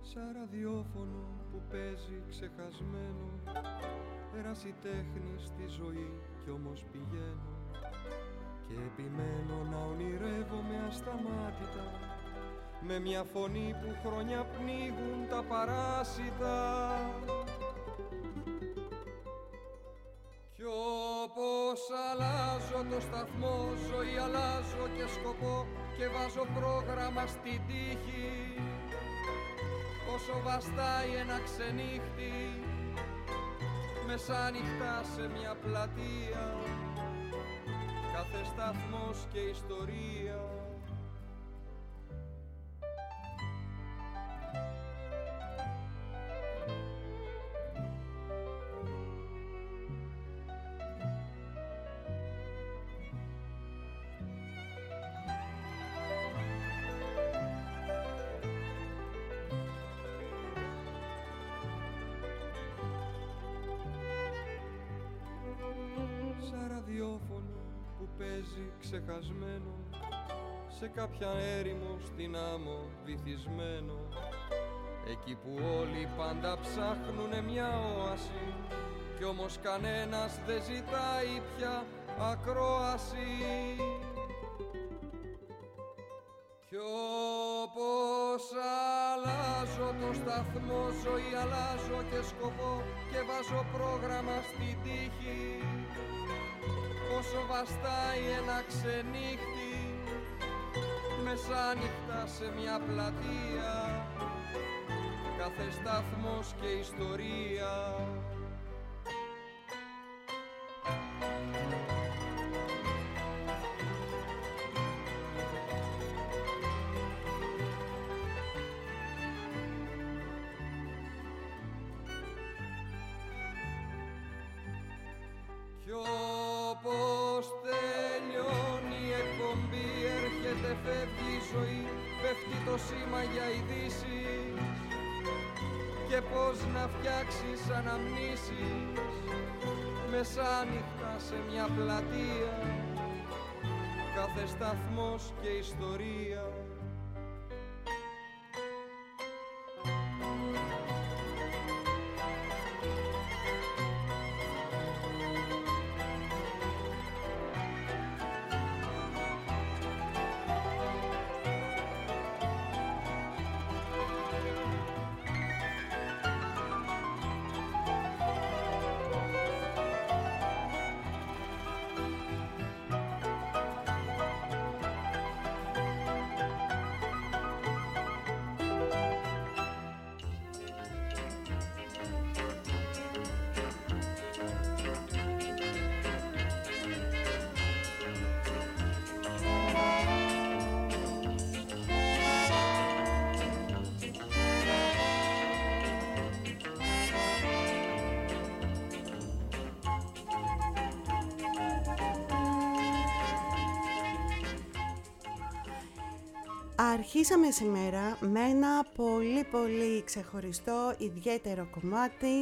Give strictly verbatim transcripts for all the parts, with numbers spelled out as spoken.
Σαν ραδιόφωνο που παίζει ξεχασμένο, ερασιτέχνη στη ζωή κι όμως πηγαίνω και επιμένω να ονειρεύομαι ασταμάτητα, με μια φωνή που χρόνια πνίγουν τα παράσιτα. Κι όπως αλλάζω το σταθμό, ζωή αλλάζω και σκοπό και βάζω πρόγραμμα στην τύχη. Όσο βαστάει ένα ξενύχτη, μεσάνυχτα σε μια πλατεία, κάθε σταθμός και ιστορία. Ξεχασμένο σε κάποια έρημο στην άμμο βυθισμένο, εκεί που όλοι πάντα ψάχνουνε μια όαση κι όμως κανένας δεν ζητάει πια ακρόαση. Κι όπως αλλάζω το σταθμό, ζωή αλλάζω και σκοπό και βάζω πρόγραμμα στη τύχη. Όσο βαστάει ένα ξενύχτη, μεσάνυχτα σε μια πλατεία, κάθε σταθμός και ιστορία. Κι όπως τελειώνει η εκπομπή, έρχεται, φεύγει η ζωή, πέφτει το σήμα για ειδήσεις και πώς να φτιάξεις αναμνήσεις, μεσάνυχτα σε μια πλατεία, κάθε σταθμός και ιστορία. Αρχίσαμε σήμερα με ένα πολύ πολύ ξεχωριστό, ιδιαίτερο κομμάτι,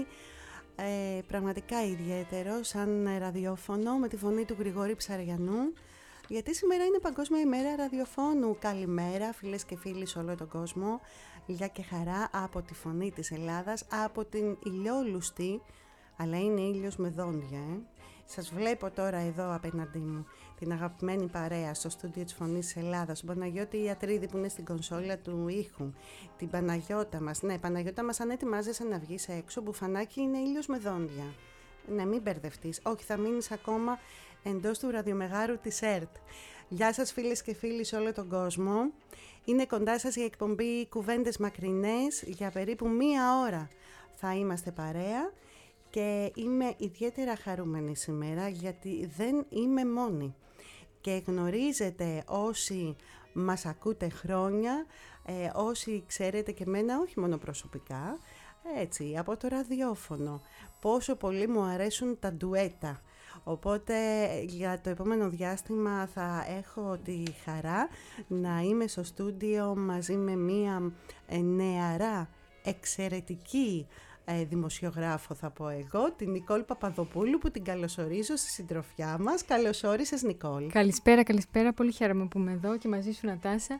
ε, πραγματικά ιδιαίτερο, σαν ραδιόφωνο, με τη φωνή του Γρηγόρη Ψαριανού, γιατί σήμερα είναι Παγκόσμια ημέρα ραδιοφώνου. Καλημέρα φίλες και φίλοι σε όλο τον κόσμο, γεια και χαρά από τη φωνή της Ελλάδας, από την ηλιόλουστη, αλλά είναι ήλιος με δόντια, ε. Σας βλέπω τώρα εδώ απέναντί μου την αγαπημένη παρέα στο στούντιο της Φωνής της Ελλάδας, τον Παναγιώτη Ιατρίδη που είναι στην κονσόλα του ήχου, την Παναγιώτα μας. Ναι, Παναγιώτα μας, αν ετοιμάζεσαι να βγεις έξω, μπουφανάκι είναι ήλιος με δόντια. Ναι, μην μπερδευτείς. Όχι, θα μείνεις ακόμα εντός του ραδιομεγάρου της ΕΡΤ. Γεια σας φίλες και φίλοι σε όλο τον κόσμο. Είναι κοντά σας η εκπομπή Κουβέντες Μακρινές. Για περίπου μία ώρα θα είμαστε παρέα. Και είμαι ιδιαίτερα χαρούμενη σήμερα γιατί δεν είμαι μόνη. Και γνωρίζετε όσοι μας ακούτε χρόνια, ε, όσοι ξέρετε και μένα όχι μόνο προσωπικά, έτσι από το ραδιόφωνο, πόσο πολύ μου αρέσουν τα ντουέτα. Οπότε για το επόμενο διάστημα θα έχω τη χαρά να είμαι στο στούντιο μαζί με μία νεαρά εξαιρετική δημοσιογράφο, θα πω εγώ, την Νικόλ Παπαδοπούλου, που την καλωσορίζω στη συντροφιά μας. Καλώς όρισες, Νικόλ. Καλησπέρα, καλησπέρα. Πολύ χαίρομαι που είμαι εδώ και μαζί σου, Νατάσα.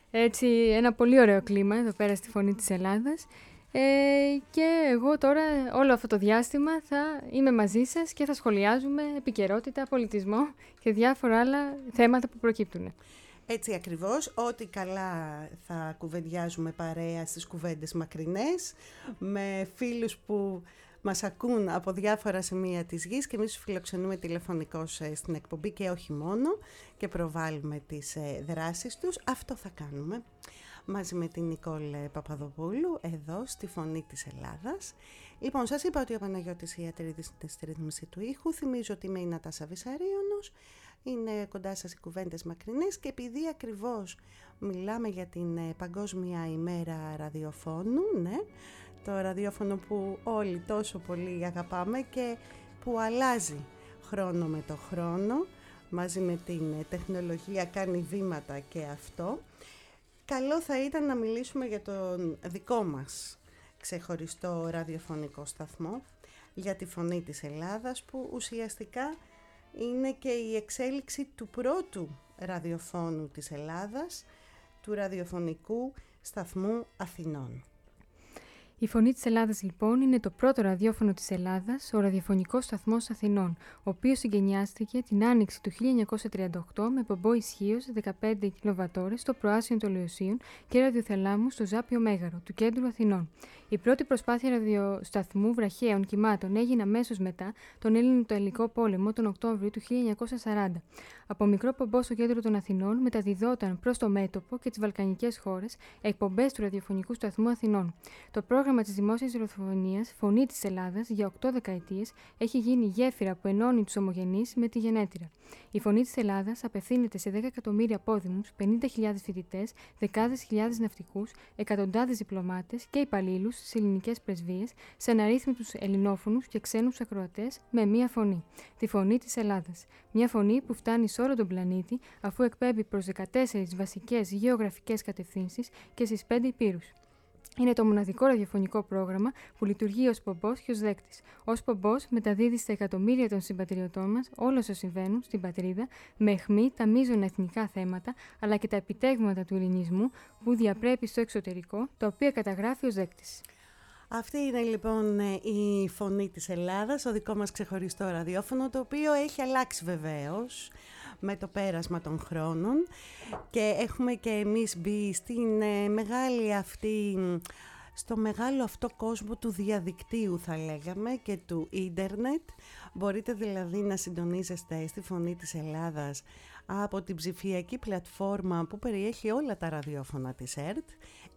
Έτσι, ένα πολύ ωραίο κλίμα εδώ πέρα στη Φωνή της Ελλάδας. Ε, και εγώ τώρα όλο αυτό το διάστημα θα είμαι μαζί σας και θα σχολιάζουμε επικαιρότητα, πολιτισμό και διάφορα άλλα θέματα που προκύπτουν. Έτσι ακριβώς, ό,τι καλά θα κουβεντιάζουμε παρέα στις κουβέντες μακρινές, με φίλους που μας ακούν από διάφορα σημεία της γης και εμείς τους φιλοξενούμε τηλεφωνικώς στην εκπομπή και όχι μόνο και προβάλλουμε τις δράσεις τους. Αυτό θα κάνουμε μαζί με την Νικόλ Παπαδοπούλου εδώ στη Φωνή της Ελλάδας. Λοιπόν, σας είπα ότι ο Παναγιώτης Ιατρίδης είναι στη ρύθμιση του ήχου. Θυμίζω ότι είμαι η Νατάσα Βυσαρίωνος. Είναι κοντά σας οι κουβέντες μακρινές και επειδή ακριβώς μιλάμε για την Παγκόσμια ημέρα ραδιοφώνου, ναι, το ραδιόφωνο που όλοι τόσο πολύ αγαπάμε και που αλλάζει χρόνο με το χρόνο, μαζί με την τεχνολογία κάνει βήματα και αυτό, καλό θα ήταν να μιλήσουμε για τον δικό μας ξεχωριστό ραδιοφωνικό σταθμό, για τη Φωνή της Ελλάδας, που ουσιαστικά είναι και η εξέλιξη του πρώτου ραδιοφώνου της Ελλάδας, του ραδιοφωνικού σταθμού Αθηνών. Η Φωνή της Ελλάδας λοιπόν είναι το πρώτο ραδιόφωνο της Ελλάδας, ο ραδιοφωνικός σταθμός Αθηνών, ο οποίος συγκαινιάστηκε την άνοιξη του χίλια εννιακόσια τριάντα οκτώ με πομπό ισχύως δεκαπέντε κιλοβατόρες στο προάσιο των Λεωσίων και ραδιοθαλάμου στο Ζάπιο Μέγαρο του κέντρου Αθηνών. Η πρώτη προσπάθεια ραδιοσταθμού βραχαίων κυμάτων έγινε αμέσως μετά τον Έλληνο-Ιταλικό πόλεμο τον Οκτώβριο του χίλια εννιακόσια σαράντα. Από μικρό πομπό στο κέντρο των Αθηνών μεταδιδόταν προς το μέτωπο και τις βαλκανικές χώρες εκπομπές του ραδιοφωνικού σταθμού Αθηνών. Το πρόγραμμα της δημόσιας ραδιοφωνίας Φωνή της Ελλάδας για οκτώ δεκαετίες έχει γίνει γέφυρα που ενώνει τους ομογενείς με τη γενέτειρα. Η Φωνή της Ελλάδας απευθύνεται σε δέκα εκατομμύρια απόδημους, πενήντα χιλιάδες φοιτητές, δεκάδες χιλιάδες ναυτικούς, εκατοντάδες διπλωμάτες και υπαλλήλους στις ελληνικές πρεσβείες, σε αναρρύθμιτους ελληνόφωνους και ξένους ακροατές με μία φωνή. Τη Φωνή της Ελλάδας. Μια φωνή που φτάνει σε όλο τον πλανήτη αφού εκπέμπει προς δεκατέσσερις βασικές γεωγραφικές κατευθύνσεις και στις πέντε υπήρους. Είναι το μοναδικό ραδιοφωνικό πρόγραμμα που λειτουργεί ως πομπός και ως δέκτης. Ως πομπός μεταδίδει στα εκατομμύρια των συμπατριωτών μας όλα όσα συμβαίνουν στην πατρίδα, με αιχμή τα μείζωνα εθνικά θέματα, αλλά και τα επιτεύγματα του ελληνισμού που διαπρέπει στο εξωτερικό, τα οποία καταγράφει ως δέκτης. Αυτή είναι λοιπόν η Φωνή της Ελλάδας, ο δικό μας ξεχωριστό ραδιόφωνο, το οποίο έχει αλλάξει βεβαίως με το πέρασμα των χρόνων και έχουμε και εμείς μπει στην ε, μεγάλη αυτή, στο μεγάλο αυτό κόσμο του διαδικτύου θα λέγαμε και του ίντερνετ. Μπορείτε δηλαδή να συντονίζεστε στη Φωνή της Ελλάδας από την ψηφιακή πλατφόρμα που περιέχει όλα τα ραδιόφωνα της ΕΡΤ,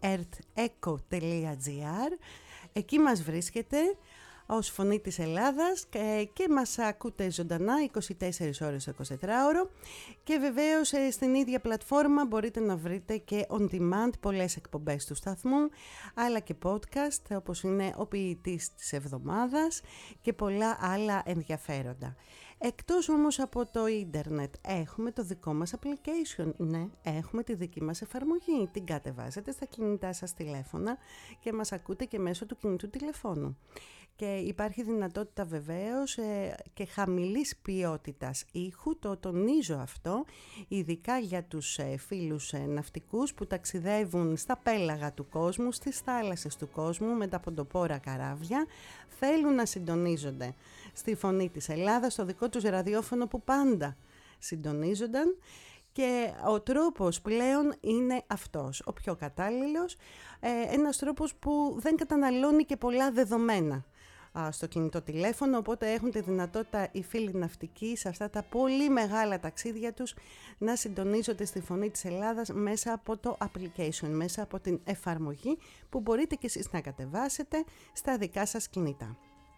ερτ-εκο τελεία τζι άρ. Εκεί μας βρίσκεται ως Φωνή της Ελλάδας και, και μας ακούτε ζωντανά είκοσι τέσσερις ώρες το εικοσιτετράωρο και βεβαίως στην ίδια πλατφόρμα μπορείτε να βρείτε και on demand πολλές εκπομπές του σταθμού, αλλά και podcast όπως είναι ο ποιητής της εβδομάδας και πολλά άλλα ενδιαφέροντα. Εκτός όμως από το ίντερνετ έχουμε το δικό μας application, ναι, έχουμε τη δική μας εφαρμογή, την κατεβάζετε στα κινητά σας τηλέφωνα και μας ακούτε και μέσω του κινητού τηλεφώνου. Και υπάρχει δυνατότητα βεβαίως ε, και χαμηλής ποιότητας ήχου, το τονίζω αυτό, ειδικά για τους ε, φίλους ε, ναυτικούς που ταξιδεύουν στα πέλαγα του κόσμου, στις θάλασσες του κόσμου με τα ποντοπόρα καράβια, θέλουν να συντονίζονται στη Φωνή της Ελλάδας, στο δικό τους ραδιόφωνο που πάντα συντονίζονταν. Και ο τρόπος πλέον είναι αυτός, ο πιο κατάλληλος, ε, ένας τρόπος που δεν καταναλώνει και πολλά δεδομένα α, στο κινητό τηλέφωνο, οπότε έχουν τη δυνατότητα οι φίλοι ναυτικοί σε αυτά τα πολύ μεγάλα ταξίδια τους να συντονίζονται στη Φωνή της Ελλάδας μέσα από το application, μέσα από την εφαρμογή που μπορείτε και εσείς να κατεβάσετε στα δικά σας κινητά.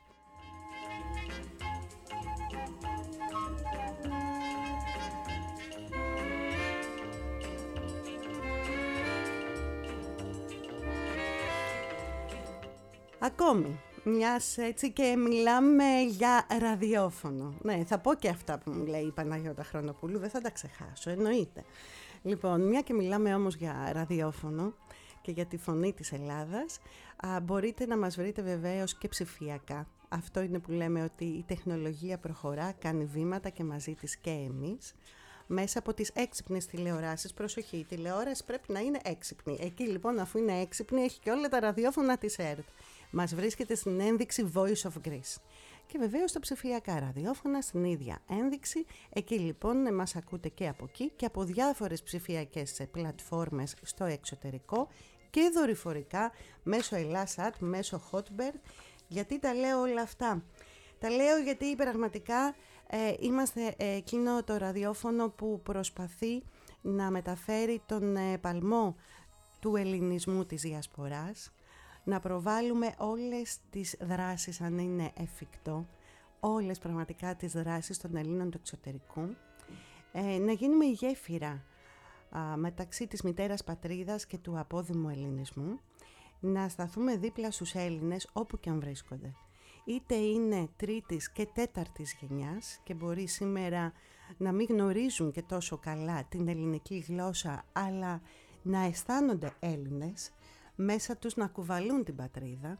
Ακόμη, μιας έτσι και μιλάμε για ραδιόφωνο. Ναι, θα πω και αυτά που μου λέει η Παναγιώτα Χρονοπούλου, δεν θα τα ξεχάσω, εννοείται. Λοιπόν, μια και μιλάμε όμως για ραδιόφωνο και για τη Φωνή της Ελλάδας, α, μπορείτε να μας βρείτε βεβαίως και ψηφιακά. Αυτό είναι που λέμε ότι η τεχνολογία προχωρά, κάνει βήματα και μαζί της και εμείς. μέσα από τις έξυπνες τηλεοράσεις. Προσοχή, η τηλεόραση πρέπει να είναι έξυπνη. Εκεί λοιπόν, αφού είναι έξυπνη, έχει και όλα τα ραδιόφωνα της ΕΡΤ. Μας βρίσκεται στην ένδειξη Voice of Greece. Και βεβαίως τα ψηφιακά ραδιόφωνα στην ίδια ένδειξη. Εκεί λοιπόν μας ακούτε και από εκεί και από διάφορες ψηφιακές πλατφόρμες στο εξωτερικό και δορυφορικά μέσω Ελλάσατ, μέσω Hotbird. Γιατί τα λέω όλα αυτά? Τα λέω γιατί πραγματικά ε, είμαστε ε, εκείνο το ραδιόφωνο που προσπαθεί να μεταφέρει τον ε, παλμό του ελληνισμού της διασποράς, να προβάλλουμε όλες τις δράσεις αν είναι εφικτό, όλες πραγματικά τις δράσεις των Ελλήνων του εξωτερικού, ε, να γίνουμε η γέφυρα α, μεταξύ της μητέρας πατρίδας και του απόδημου ελληνισμού, να σταθούμε δίπλα στους Έλληνες όπου και αν βρίσκονται. Είτε είναι τρίτης και τέταρτης γενιάς και μπορεί σήμερα να μην γνωρίζουν και τόσο καλά την ελληνική γλώσσα, αλλά να αισθάνονται Έλληνες, μέσα τους να κουβαλούν την πατρίδα.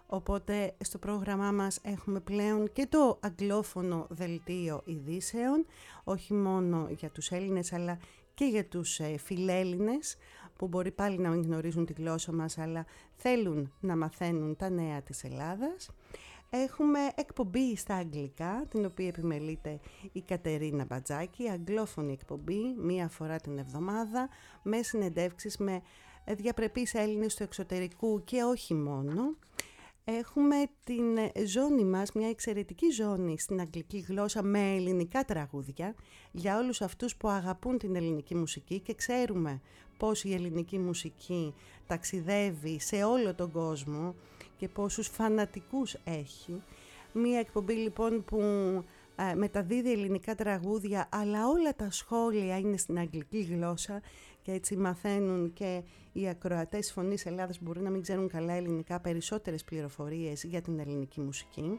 Οπότε στο πρόγραμμά μας έχουμε πλέον και το αγγλόφωνο δελτίο ειδήσεων, όχι μόνο για τους Έλληνες αλλά και για τους ε, φιλέλληνες, που μπορεί πάλι να μην γνωρίζουν τη γλώσσα μας αλλά θέλουν να μαθαίνουν τα νέα της Ελλάδας. Έχουμε εκπομπή στα αγγλικά, την οποία επιμελείται η Κατερίνα Μπατζάκη, αγγλόφωνη εκπομπή, μία φορά την εβδομάδα, με συνεντεύξεις με διαπρεπείς Έλληνες του εξωτερικού και όχι μόνο. Έχουμε την ζώνη μας, μια εξαιρετική ζώνη στην αγγλική γλώσσα με ελληνικά τραγούδια για όλους αυτούς που αγαπούν την ελληνική μουσική και ξέρουμε πώς η ελληνική μουσική ταξιδεύει σε όλο τον κόσμο και πόσους φανατικούς έχει. Μια εκπομπή λοιπόν που ε, μεταδίδει ελληνικά τραγούδια, αλλά όλα τα σχόλια είναι στην αγγλική γλώσσα και έτσι μαθαίνουν και οι ακροατές Φωνής Ελλάδας που μπορεί να μην ξέρουν καλά ελληνικά περισσότερες πληροφορίες για την ελληνική μουσική.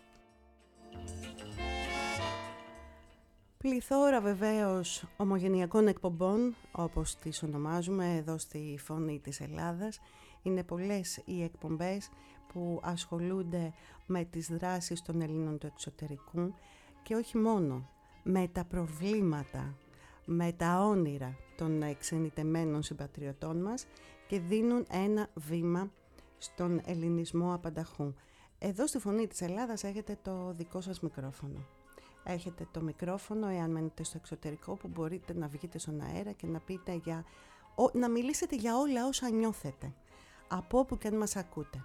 Πληθώρα βεβαίως ομογενειακών εκπομπών, όπως τις ονομάζουμε εδώ στη Φωνή της Ελλάδας. Είναι πολλές οι εκπομπές που ασχολούνται με τις δράσεις των Ελλήνων του εξωτερικού και όχι μόνο, με τα προβλήματα, με τα όνειρα των εξενιτεμένων συμπατριωτών μας και δίνουν ένα βήμα στον ελληνισμό απανταχού. Εδώ στη Φωνή της Ελλάδας έχετε το δικό σας μικρόφωνο. Έχετε το μικρόφωνο, εάν μένετε στο εξωτερικό, που μπορείτε να βγείτε στον αέρα και να πείτε για, να μιλήσετε για όλα όσα νιώθετε, από όπου και αν μας ακούτε.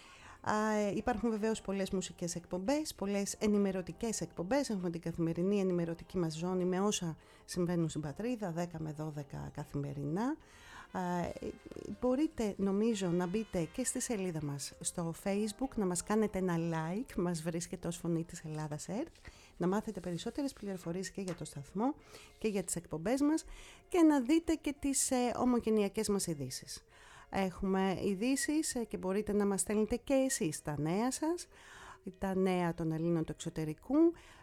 Α, υπάρχουν βεβαίως πολλές μουσικές εκπομπές, πολλές ενημερωτικές εκπομπές. Έχουμε την καθημερινή ενημερωτική μας ζώνη με όσα συμβαίνουν στην πατρίδα, δέκα με δώδεκα καθημερινά. Α, μπορείτε νομίζω να μπείτε και στη σελίδα μας στο Facebook, να μας κάνετε ένα like, μας βρίσκεται ως Φωνή της Ελλάδας ΕΡΤ, να μάθετε περισσότερες πληροφορίες και για το σταθμό και για τις εκπομπές μας και να δείτε και τις ε, ομογενειακές μας ειδήσεις. Έχουμε ειδήσεις και μπορείτε να μας στέλνετε και εσείς τα νέα σας, τα νέα των Ελλήνων του εξωτερικού.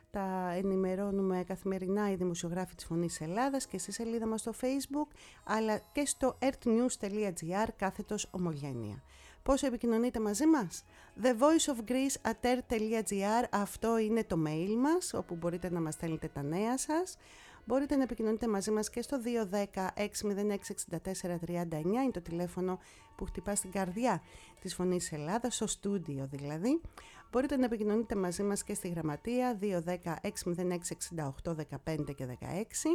Τα ενημερώνουμε καθημερινά οι δημοσιογράφοι της Φωνής Ελλάδας και στη σελίδα μας στο Facebook, αλλά και στο ertnews.gr κάθετος ομογένεια. Πώς επικοινωνείτε μαζί μας? the voice of greece at ert.gr, αυτό είναι το mail μας, όπου μπορείτε να μας στέλνετε τα νέα σας. Μπορείτε να επικοινωνείτε μαζί μας και στο δύο ένα μηδέν έξι μηδέν έξι εξήντα τέσσερα τριάντα εννιά, είναι το τηλέφωνο που χτυπά στην καρδιά της Φωνής Ελλάδας, στο στούντιο δηλαδή. Μπορείτε να επικοινωνείτε μαζί μας και στη γραμματεία δύο ένα έξι μηδέν έξι εξήντα οκτώ δεκαπέντε και δεκαέξι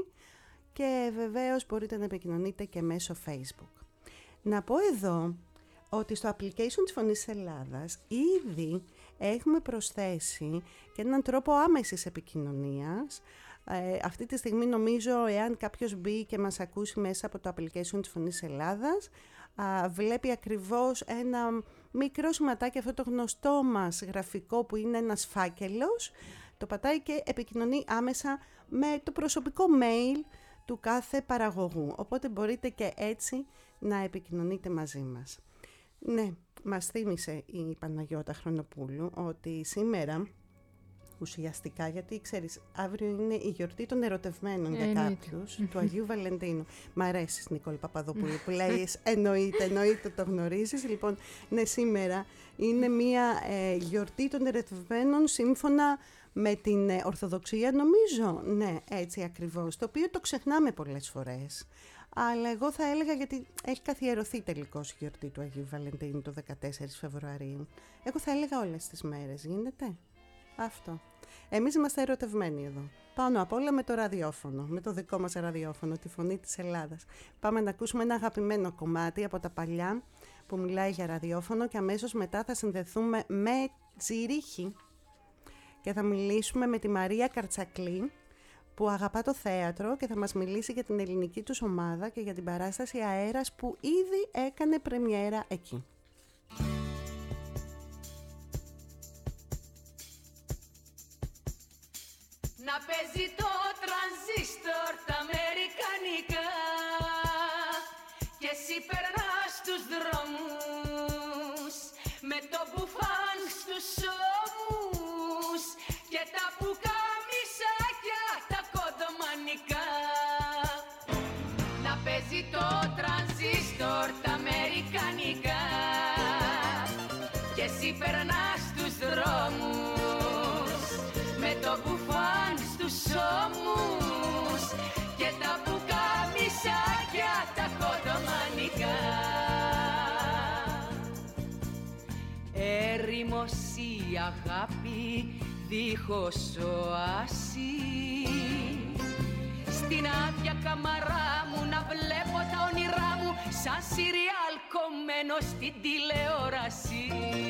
και βεβαίως μπορείτε να επικοινωνείτε και μέσω Facebook. Να πω εδώ ότι στο application της Φωνής Ελλάδας ήδη έχουμε προσθέσει και έναν τρόπο άμεσης επικοινωνίας. Ε, αυτή τη στιγμή νομίζω, εάν κάποιος μπει και μας ακούσει μέσα από το application της Φωνής Ελλάδας, α, βλέπει ακριβώς ένα μικρό σηματάκι, αυτό το γνωστό μας γραφικό που είναι ένας φάκελος, το πατάει και επικοινωνεί άμεσα με το προσωπικό mail του κάθε παραγωγού, οπότε μπορείτε και έτσι να επικοινωνείτε μαζί μας. Ναι, μας θύμισε η Παναγιώτα Χρονοπούλου ότι σήμερα ουσιαστικά, γιατί ξέρεις, αύριο είναι η γιορτή των ερωτευμένων ε, για κάποιους, του Αγίου Βαλεντίνου. Μ' αρέσεις, Νικόλη Παπαδοπούλου, που λέει εννοείται, εννοείται, το γνωρίζεις. Λοιπόν, ναι, σήμερα είναι μια ε, γιορτή των ερωτευμένων σύμφωνα με την ε, Ορθοδοξία, νομίζω. Ναι, έτσι ακριβώς, το οποίο το ξεχνάμε πολλές φορές. Αλλά εγώ θα έλεγα, γιατί έχει καθιερωθεί τελικώς η γιορτή του Αγίου Βαλεντίνου το δεκατέσσερις Φεβρουαρίου. Εγώ θα έλεγα όλες τις μέρες, γίνεται. Αυτό. Εμείς είμαστε ερωτευμένοι εδώ. Πάνω απ' όλα με το ραδιόφωνο, με το δικό μας ραδιόφωνο, τη Φωνή της Ελλάδας. Πάμε να ακούσουμε ένα αγαπημένο κομμάτι από τα παλιά που μιλάει για ραδιόφωνο και αμέσως μετά θα συνδεθούμε με Ζηρίχη και θα μιλήσουμε με τη Μαρία Καρτσακλή, που αγαπά το θέατρο και θα μας μιλήσει για την ελληνική τους ομάδα και για την παράσταση Αέρας που ήδη έκανε πρεμιέρα εκεί. Να παίζει το τρανζίστορ τα αμερικανικά και εσύ περνάς τους δρόμους με το μπουφάν στους ώμους και τα πουκαμισάκια τα κοντομανικά. Να παίζει το τρανζίστορ τα αμερικανικά και εσύ περνάς τους δρόμους με το μπουφάν στους ώμους και τα πουκαμισάκια τα κοντομανικά. Έρημος η αγάπη δίχως οάση, στην άδεια καμαρά μου να βλέπω τα όνειρά μου σαν σιριάλ κομμένο στην τηλεόραση.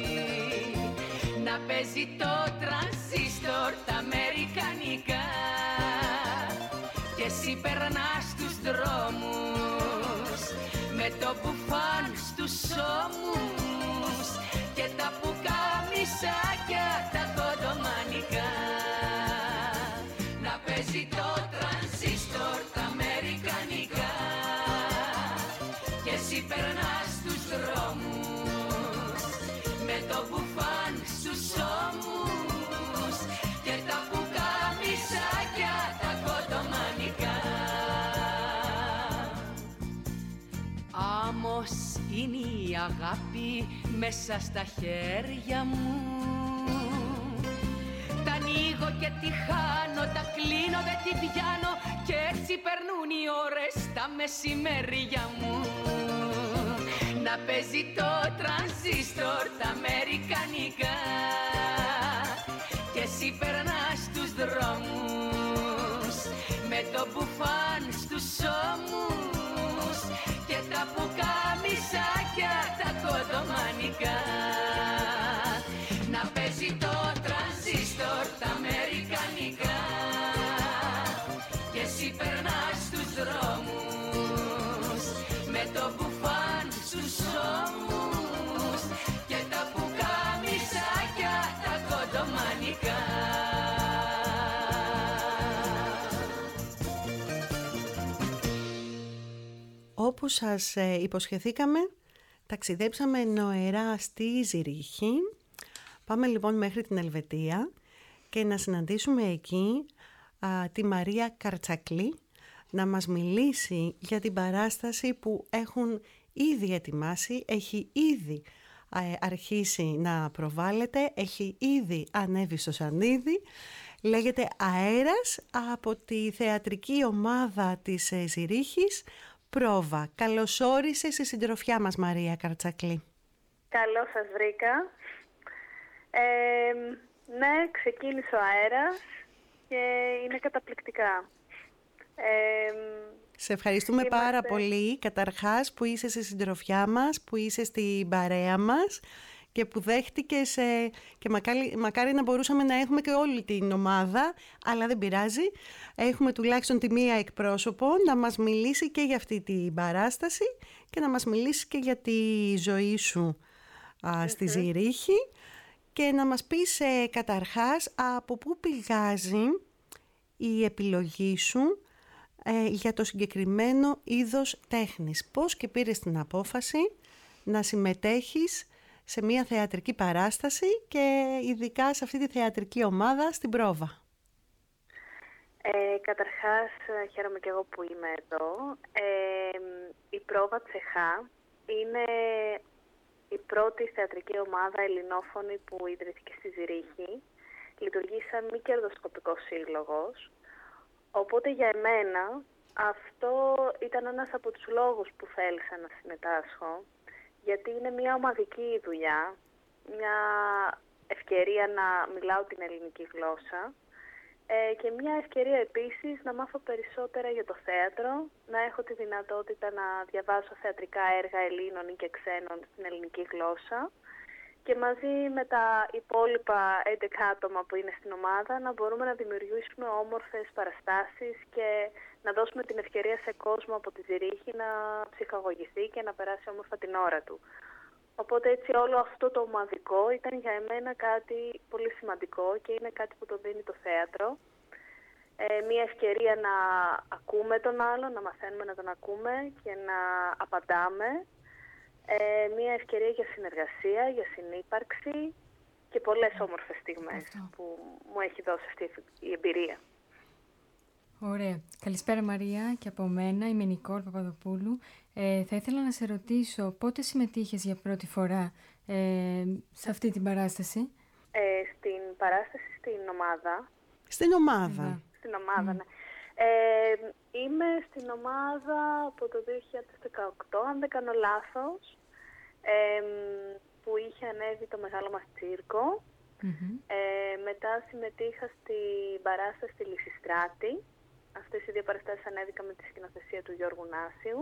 Να παίζει το τρανζίστορ τα αμερικανικά και εσύ περνάς τους δρόμους με το μπουφάν στους ώμους και τα πουκαμισάκια τα κοντομανικά. Να παίζει το τρανζίστορ τα αμερικανικά και εσύ περνάς τους δρόμους με το μπουφάν στους ώμους και τα πουκαμισάκια τα κοντομανικά. Άμμος είναι η αγάπη μέσα στα χέρια μου, τα ανοίγω και τη χάνω, τα κλείνω δεν τη πιάνω και έτσι περνούν οι ώρες τα μεσημέρια μου. Να παίζει το τρανζίστορ τα αμερικανικά και εσύ περνάς τους δρόμους με το μπουφάν στους ώμους και τα πουκαμισάκια τα κοντομανικά. Να παίζει το τρανζίστορ τα αμερικανικά και εσύ περνάς τους δρόμους με το μπουφάν στους ώμους και τα πουκαμισάκια τα κοντομανικά. Όπως σας ε, υποσχεθήκαμε, ταξιδέψαμε νοερά στη Ζηρίχη. Πάμε λοιπόν μέχρι την Ελβετία και να συναντήσουμε εκεί α, τη Μαρία Καρτσακλή να μας μιλήσει για την παράσταση που έχουν ήδη ετοιμάσει, έχει ήδη ε, αρχίσει να προβάλλεται, έχει ήδη ανέβει στο σανίδι. Λέγεται Αέρας από τη θεατρική ομάδα της ε, Ζηρίχης, Πρόβα. Καλώς όρισες στη συντροφιά μας, Μαρία Καρτσακλή. Καλώς σας βρήκα. Ε, ναι, ξεκίνησε ο Αέρας και είναι καταπληκτικά. Ε, Σε ευχαριστούμε είμαστε... πάρα πολύ, καταρχάς, που είσαι στη συντροφιά μας, που είσαι στην παρέα μας και που δέχτηκες ε, και μακάρι, μακάρι να μπορούσαμε να έχουμε και όλη την ομάδα, αλλά δεν πειράζει. Έχουμε τουλάχιστον τη μία εκπρόσωπο να μας μιλήσει και για αυτή την παράσταση και να μας μιλήσει και για τη ζωή σου α, στη Ζηρίχη και να μας πεις ε, καταρχάς από πού πηγάζει η επιλογή σου ε, για το συγκεκριμένο είδος τέχνης. Πώς και πήρες την απόφαση να συμμετέχεις σε μια θεατρική παράσταση και ειδικά σε αυτή τη θεατρική ομάδα στην πρόβα. Ε, καταρχάς, χαίρομαι και εγώ που είμαι εδώ. Ε, η πρόβα Τσεχά είναι η πρώτη θεατρική ομάδα ελληνόφωνη που ιδρύθηκε στη Ζηρίχη. Λειτουργεί σαν μη κερδοσκοπικός σύλλογος. Οπότε για εμένα αυτό ήταν ένας από τους λόγους που θέλησα να συμμετάσχω, γιατί είναι μια ομαδική δουλειά, μια ευκαιρία να μιλάω την ελληνική γλώσσα ε, και μια ευκαιρία επίσης να μάθω περισσότερα για το θέατρο, να έχω τη δυνατότητα να διαβάσω θεατρικά έργα Ελλήνων ή και ξένων στην ελληνική γλώσσα και μαζί με τα υπόλοιπα έντεκα άτομα που είναι στην ομάδα να μπορούμε να δημιουργήσουμε όμορφες παραστάσεις και να δώσουμε την ευκαιρία σε κόσμο από τη Ζηρίχη να ψυχαγωγηθεί και να περάσει όμορφα την ώρα του. Οπότε έτσι όλο αυτό το ομαδικό ήταν για εμένα κάτι πολύ σημαντικό και είναι κάτι που το δίνει το θέατρο. Ε, μια ευκαιρία να ακούμε τον άλλον, να μαθαίνουμε να τον ακούμε και να απαντάμε. Ε, μια ευκαιρία για συνεργασία, για συνύπαρξη και πολλές όμορφες στιγμές αυτό που μου έχει δώσει αυτή η εμπειρία. Ωραία. Καλησπέρα Μαρία και από μένα, είμαι Νικόλ Παπαδοπούλου. Ε, θα ήθελα να σε ρωτήσω πότε συμμετείχες για πρώτη φορά ε, σε αυτή την παράσταση. Ε, στην παράσταση στην ομάδα. Στην ομάδα. Εδώ. Στην ομάδα, mm. ναι. Ε, είμαι στην ομάδα από το δύο χιλιάδες δεκαοκτώ, αν δεν κάνω λάθος, ε, που είχε ανέβει το μεγάλο μας τσίρκο. Mm-hmm. Ε, μετά συμμετείχα στην παράσταση στη Λυσιστράτη. Αυτές οι δύο παραστάσεις ανέβηκαν με τη σκηνοθεσία του Γιώργου Νάσιου.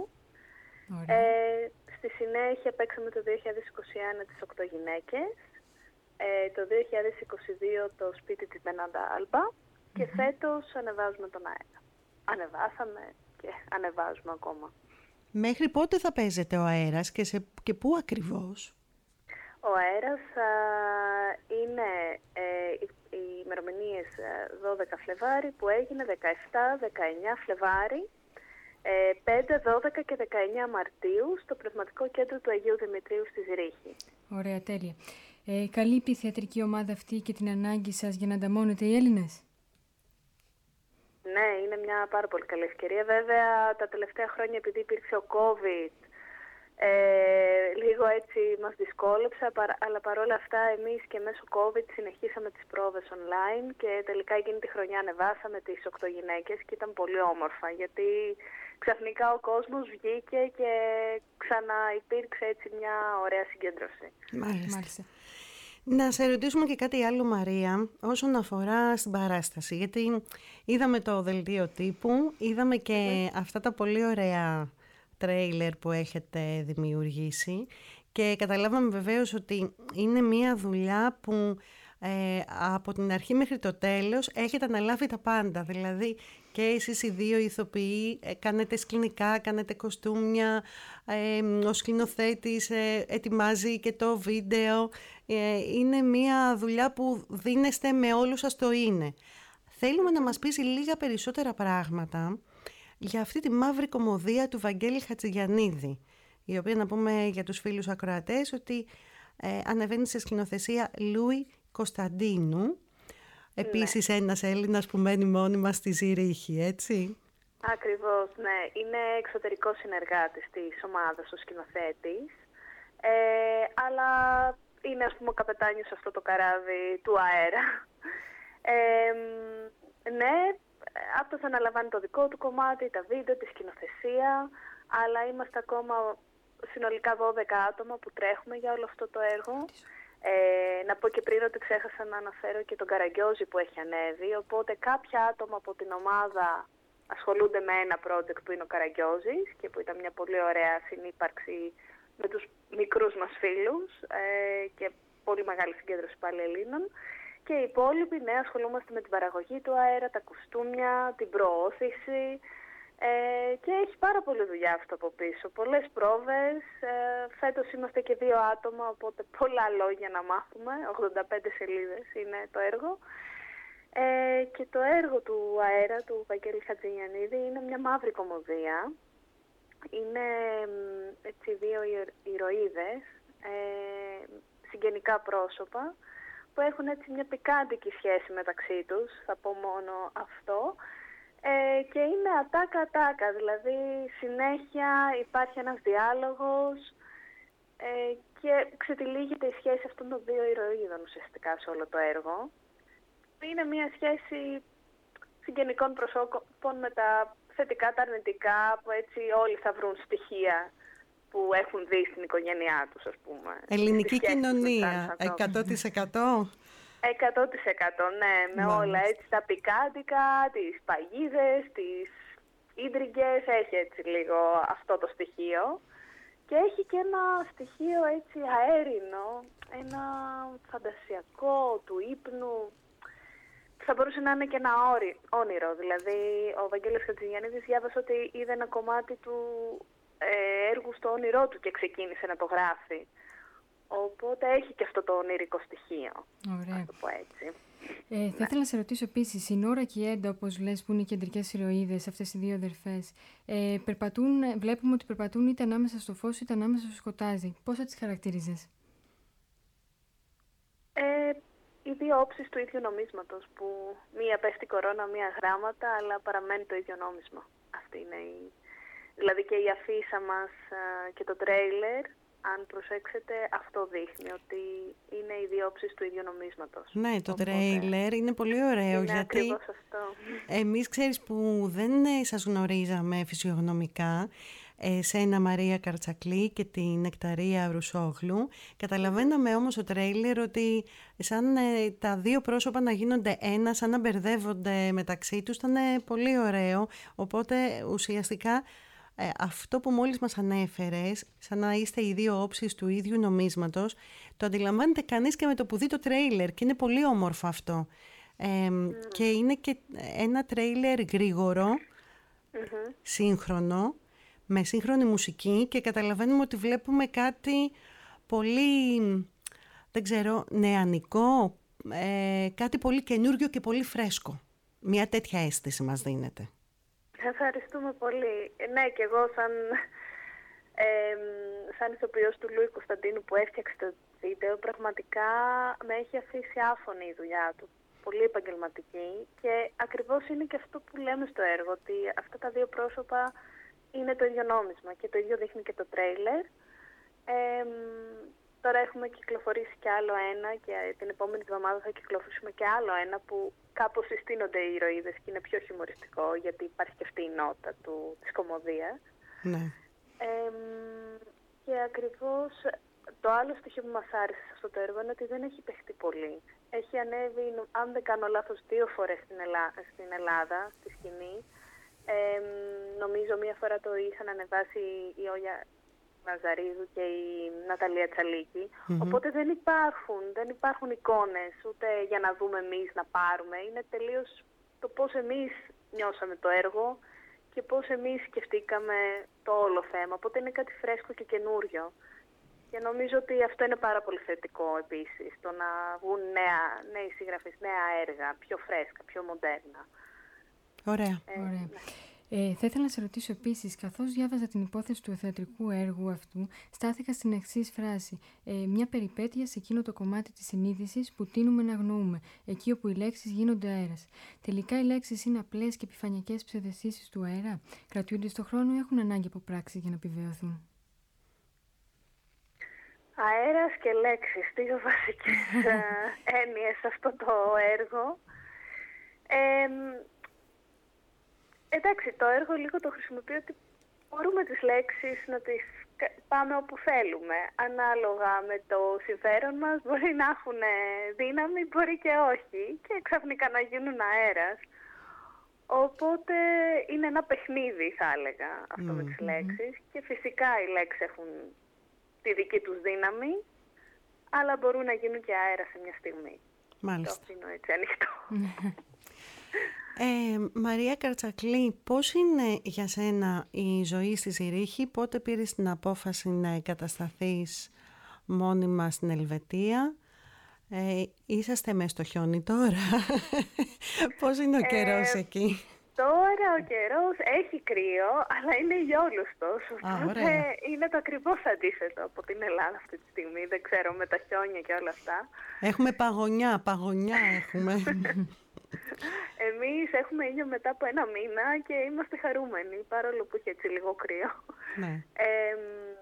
Ε, στη συνέχεια παίξαμε το δύο χιλιάδες είκοσι ένα τις οκτώ γυναίκες. Ε, το δύο χιλιάδες είκοσι δύο το σπίτι της Μπενάντα Άλμπα. Mm-hmm. Και φέτος ανεβάζουμε τον αέρα. Ανεβάσαμε και ανεβάζουμε ακόμα. Μέχρι πότε θα παίζεται ο αέρας και, σε, και πού ακριβώς? Ο αέρας α, είναι ε, οι, οι ημερομηνίες δώδεκα Φλεβάρι που έγινε δεκαεπτά δεκαεννιά Φλεβάρι, ε, πέντε, δώδεκα και δεκαεννιά Μαρτίου στο Πνευματικό Κέντρο του Αγίου Δημητρίου στη Ζηρίχη. Ωραία, τέλεια. Ε, καλύπτει η θεατρική ομάδα αυτή και την ανάγκη σας για να ανταμώνετε οι Έλληνες? Ναι, είναι μια πάρα πολύ καλή ευκαιρία. Βέβαια, τα τελευταία χρόνια επειδή υπήρξε ο COVID, ε, λίγο έτσι μας δυσκόλεψε, αλλά παρόλα αυτά εμείς και μέσω COVID συνεχίσαμε τις πρόβες online και τελικά εκείνη τη χρονιά ανεβάσαμε τις οκτώ γυναίκες και ήταν πολύ όμορφα, γιατί ξαφνικά ο κόσμος βγήκε και ξαναυπήρξε έτσι μια ωραία συγκέντρωση. Μάλιστα. Μάλιστα. Να σε ρωτήσουμε και κάτι άλλο, Μαρία, όσον αφορά στην παράσταση, γιατί είδαμε το δελτίο τύπου, είδαμε και mm-hmm. αυτά τα πολύ ωραία τρέιλερ που έχετε δημιουργήσει και καταλάβαμε βεβαίως ότι είναι μια δουλειά που ε, από την αρχή μέχρι το τέλος έχετε αναλάβει τα πάντα, δηλαδή και εσείς οι δύο ηθοποιοί ε, κάνετε σκηνικά, κάνετε κοστούμια, ε, ο σκηνοθέτης ε, ετοιμάζει και το βίντεο, ε, είναι μια δουλειά που δίνεστε με όλους σας το είναι. Θέλουμε να μας πεις λίγα περισσότερα πράγματα για αυτή τη μαύρη κωμωδία του Βαγγέλη Χατζηγιαννίδη, η οποία, να πούμε για τους φίλους ακροατές, ότι ε, ανεβαίνει σε σκηνοθεσία Λούι Κωνσταντίνου, ναι. Επίσης ένας Έλληνας που μένει μόνιμα στη Ζηρίχη, έτσι. Ακριβώς, ναι. Είναι εξωτερικός συνεργάτης της ομάδας ο σκηνοθέτης, ε, αλλά είναι, ας πούμε, ο καπετάνιος σε αυτό το καράβι του αέρα. Ε, ναι, αυτός αναλαμβάνει το δικό του κομμάτι, τα βίντεο, τη σκηνοθεσία, αλλά είμαστε ακόμα συνολικά δώδεκα άτομα που τρέχουμε για όλο αυτό το έργο. Ε, να πω και πριν ότι ξέχασα να αναφέρω και τον Καραγκιόζη που έχει ανέβει, οπότε κάποια άτομα από την ομάδα ασχολούνται με ένα project που είναι ο Καραγκιόζης και που ήταν μια πολύ ωραία συνύπαρξη με τους μικρούς μας φίλους ε, και πολύ μεγάλη συγκέντρωση πάλι Ελλήνων. Και οι υπόλοιποι, ναι, ασχολούμαστε με την παραγωγή του αέρα, τα κουστούμια, την προώθηση ε, και έχει πάρα πολύ δουλειά αυτό από πίσω. Πολλές πρόβες, ε, φέτος είμαστε και δύο άτομα, οπότε πολλά λόγια να μάθουμε, ογδόντα πέντε σελίδες είναι το έργο. Ε, και το έργο του αέρα, του Βαγγέλη Χατζηγιαννίδη, είναι μια μαύρη κωμωδία. Είναι έτσι δύο ηρωίδες, ε, συγγενικά πρόσωπα που έχουν έτσι μια πικάντικη σχέση μεταξύ τους, θα πω μόνο αυτό, ε, και είναι ατάκα-ατάκα, δηλαδή συνέχεια υπάρχει ένας διάλογος ε, και ξετυλίγεται η σχέση αυτών των δύο ηρωίδων ουσιαστικά σε όλο το έργο. Είναι μια σχέση συγγενικών προσώπων με τα θετικά, τα αρνητικά, που έτσι όλοι θα βρουν στοιχεία που έχουν δει στην οικογένειά τους, ας πούμε. Ελληνική κοινωνία, εκατό τοις εκατό. εκατό τοις εκατό, ναι, με Μάλιστα. όλα έτσι τα πικάντικα, τις παγίδες, τις ίντριγκες, έχει έτσι λίγο αυτό το στοιχείο. Και έχει και ένα στοιχείο έτσι αέρινο, ένα φαντασιακό του ύπνου. Θα μπορούσε να είναι και ένα όνειρο. Δηλαδή, ο Βαγγέλης Χατζηγιαννίδης διάβασε ότι είδε ένα κομμάτι του ε, έργου στο όνειρό του και ξεκίνησε να το γράφει. Οπότε έχει και αυτό το ονειρικό στοιχείο. Ωραία. Να το πω έτσι. Ε, θα ήθελα να σε ρωτήσω επίσης, η Νόρα και η Έντα, όπως λες, που είναι οι κεντρικές ηρωίδες, αυτές οι δύο αδερφές, ε, περπατούν, βλέπουμε ότι περπατούν είτε ανάμεσα στο φως είτε ανάμεσα στο σκοτάδι. Πώς θα τις χαρακτηρίζεις? Ε, οι δύο όψεις του ίδιου νομίσματος, που μία πέφτει κορώνα, μία γράμματα, αλλά παραμένει το ίδιο νόμισμα. Αυτή είναι η... Δηλαδή και η αφίσα μας και το τρέιλερ, αν προσέξετε, αυτό δείχνει ότι είναι οι δύο όψεις του ίδιου νομίσματος. Ναι, το Οπότε, τρέιλερ είναι πολύ ωραίο, είναι γιατί αυτό. εμείς, ξέρεις, που δεν σας γνωρίζαμε φυσιογνωμικά, εσένα Μαρία Καρτσακλή και την Νεκταρία Ρουσόγλου, καταλαβαίναμε όμως στο τρέιλερ ότι σαν ε, τα δύο πρόσωπα να γίνονται ένα, σαν να μπερδεύονται μεταξύ τους, ήταν πολύ ωραίο. Οπότε ουσιαστικά ε, αυτό που μόλις μας ανέφερες, σαν να είστε οι δύο όψεις του ίδιου νομίσματος, το αντιλαμβάνεται κανείς και με το που δει το τρέιλερ, και είναι πολύ όμορφο αυτό. Ε, mm. Και είναι και ένα τρέιλερ γρήγορο, mm-hmm. σύγχρονο, με σύγχρονη μουσική, και καταλαβαίνουμε ότι βλέπουμε κάτι πολύ, δεν ξέρω, νεανικό, ε, κάτι πολύ καινούργιο και πολύ φρέσκο. Μια τέτοια αίσθηση μας δίνεται. Ευχαριστούμε πολύ. Ναι, και εγώ σαν, ε, σαν ηθοποιός του Λούι Κωνσταντίνου που έφτιαξε το βίντεο, πραγματικά με έχει αφήσει άφωνη η δουλειά του. Πολύ επαγγελματική, και ακριβώς είναι και αυτό που λέμε στο έργο, ότι αυτά τα δύο πρόσωπα είναι το ίδιο νόμισμα, και το ίδιο δείχνει και το τρέιλερ. Ε, τώρα έχουμε κυκλοφορήσει και άλλο ένα, και την επόμενη εβδομάδα θα κυκλοφορήσουμε και άλλο ένα που κάπως συστήνονται οι ηρωίδες και είναι πιο χιουμοριστικό, γιατί υπάρχει και αυτή η νότα του, της κωμωδίας. Ναι. Ε, και ακριβώς το άλλο στοιχείο που μας άρεσε σε αυτό το έργο είναι ότι δεν έχει παιχτεί πολύ. Έχει ανέβει, αν δεν κάνω λάθος, δύο φορές στην, Ελλά, στην Ελλάδα, στη σκηνή. Ε, νομίζω μία φορά το είχαν ανεβάσει η Όλια Ναζαρίδου και η Ναταλία Τσαλίκη. Mm-hmm. Οπότε δεν υπάρχουν, δεν υπάρχουν εικόνες ούτε για να δούμε εμείς να πάρουμε. Είναι τελείως το πώς εμείς νιώσαμε το έργο και πώς εμείς σκεφτήκαμε το όλο θέμα. Οπότε είναι κάτι φρέσκο και καινούριο. Και νομίζω ότι αυτό είναι πάρα πολύ θετικό επίσης, το να βγουν νέα, νέοι συγγραφείς, νέα έργα, πιο φρέσκα, πιο μοντέρνα. Ωραία. Ε, Ωραία. Ναι. Ε, θα ήθελα να σε ρωτήσω επίσης, καθώς διάβαζα την υπόθεση του θεατρικού έργου αυτού, στάθηκα στην εξής φράση. Ε, μια περιπέτεια σε εκείνο το κομμάτι της συνείδησης που τείνουμε να αγνοούμε, εκεί όπου οι λέξεις γίνονται αέρας. Τελικά οι λέξεις είναι απλές και επιφανειακές ψευδαισθήσεις του αέρα, κρατιούνται στο χρόνο ή έχουν ανάγκη από πράξεις για να επιβεβαιωθούν? Αέρας και λέξεις, δύο βασικές έννοιες σε αυτό το έργο. Ε, εντάξει, το έργο λίγο το χρησιμοποιεί ότι μπορούμε τις λέξεις να τις πάμε όπου θέλουμε. Ανάλογα με το συμφέρον μας, μπορεί να έχουν δύναμη, μπορεί και όχι. Και ξαφνικά να γίνουν αέρας. Οπότε είναι ένα παιχνίδι, θα έλεγα, αυτό mm-hmm. με τις λέξεις. Και φυσικά οι λέξεις έχουν τη δική τους δύναμη, αλλά μπορούν να γίνουν και αέρα σε μια στιγμή. Μάλιστα. Το αφήνω έτσι ανοιχτό. ε, Μαρία Καρτσακλή, πώς είναι για σένα η ζωή στη Ζηρίχη? Πότε πήρες την απόφαση να εγκατασταθείς μόνιμα στην Ελβετία? Ε, είσαστε μες στο χιόνι τώρα. Πώς είναι ο καιρός ε, εκεί? τώρα ο καιρός έχει κρύο, αλλά είναι ηλιόλουστος. Οπότε είναι το ακριβώς αντίθετο από την Ελλάδα αυτή τη στιγμή. Δεν ξέρω, με τα χιόνια και όλα αυτά. Έχουμε παγωνιά, παγωνιά έχουμε. Εμείς έχουμε ήλιο μετά από ένα μήνα και είμαστε χαρούμενοι, παρόλο που είχε έτσι λίγο κρύο. Ναι. Ε,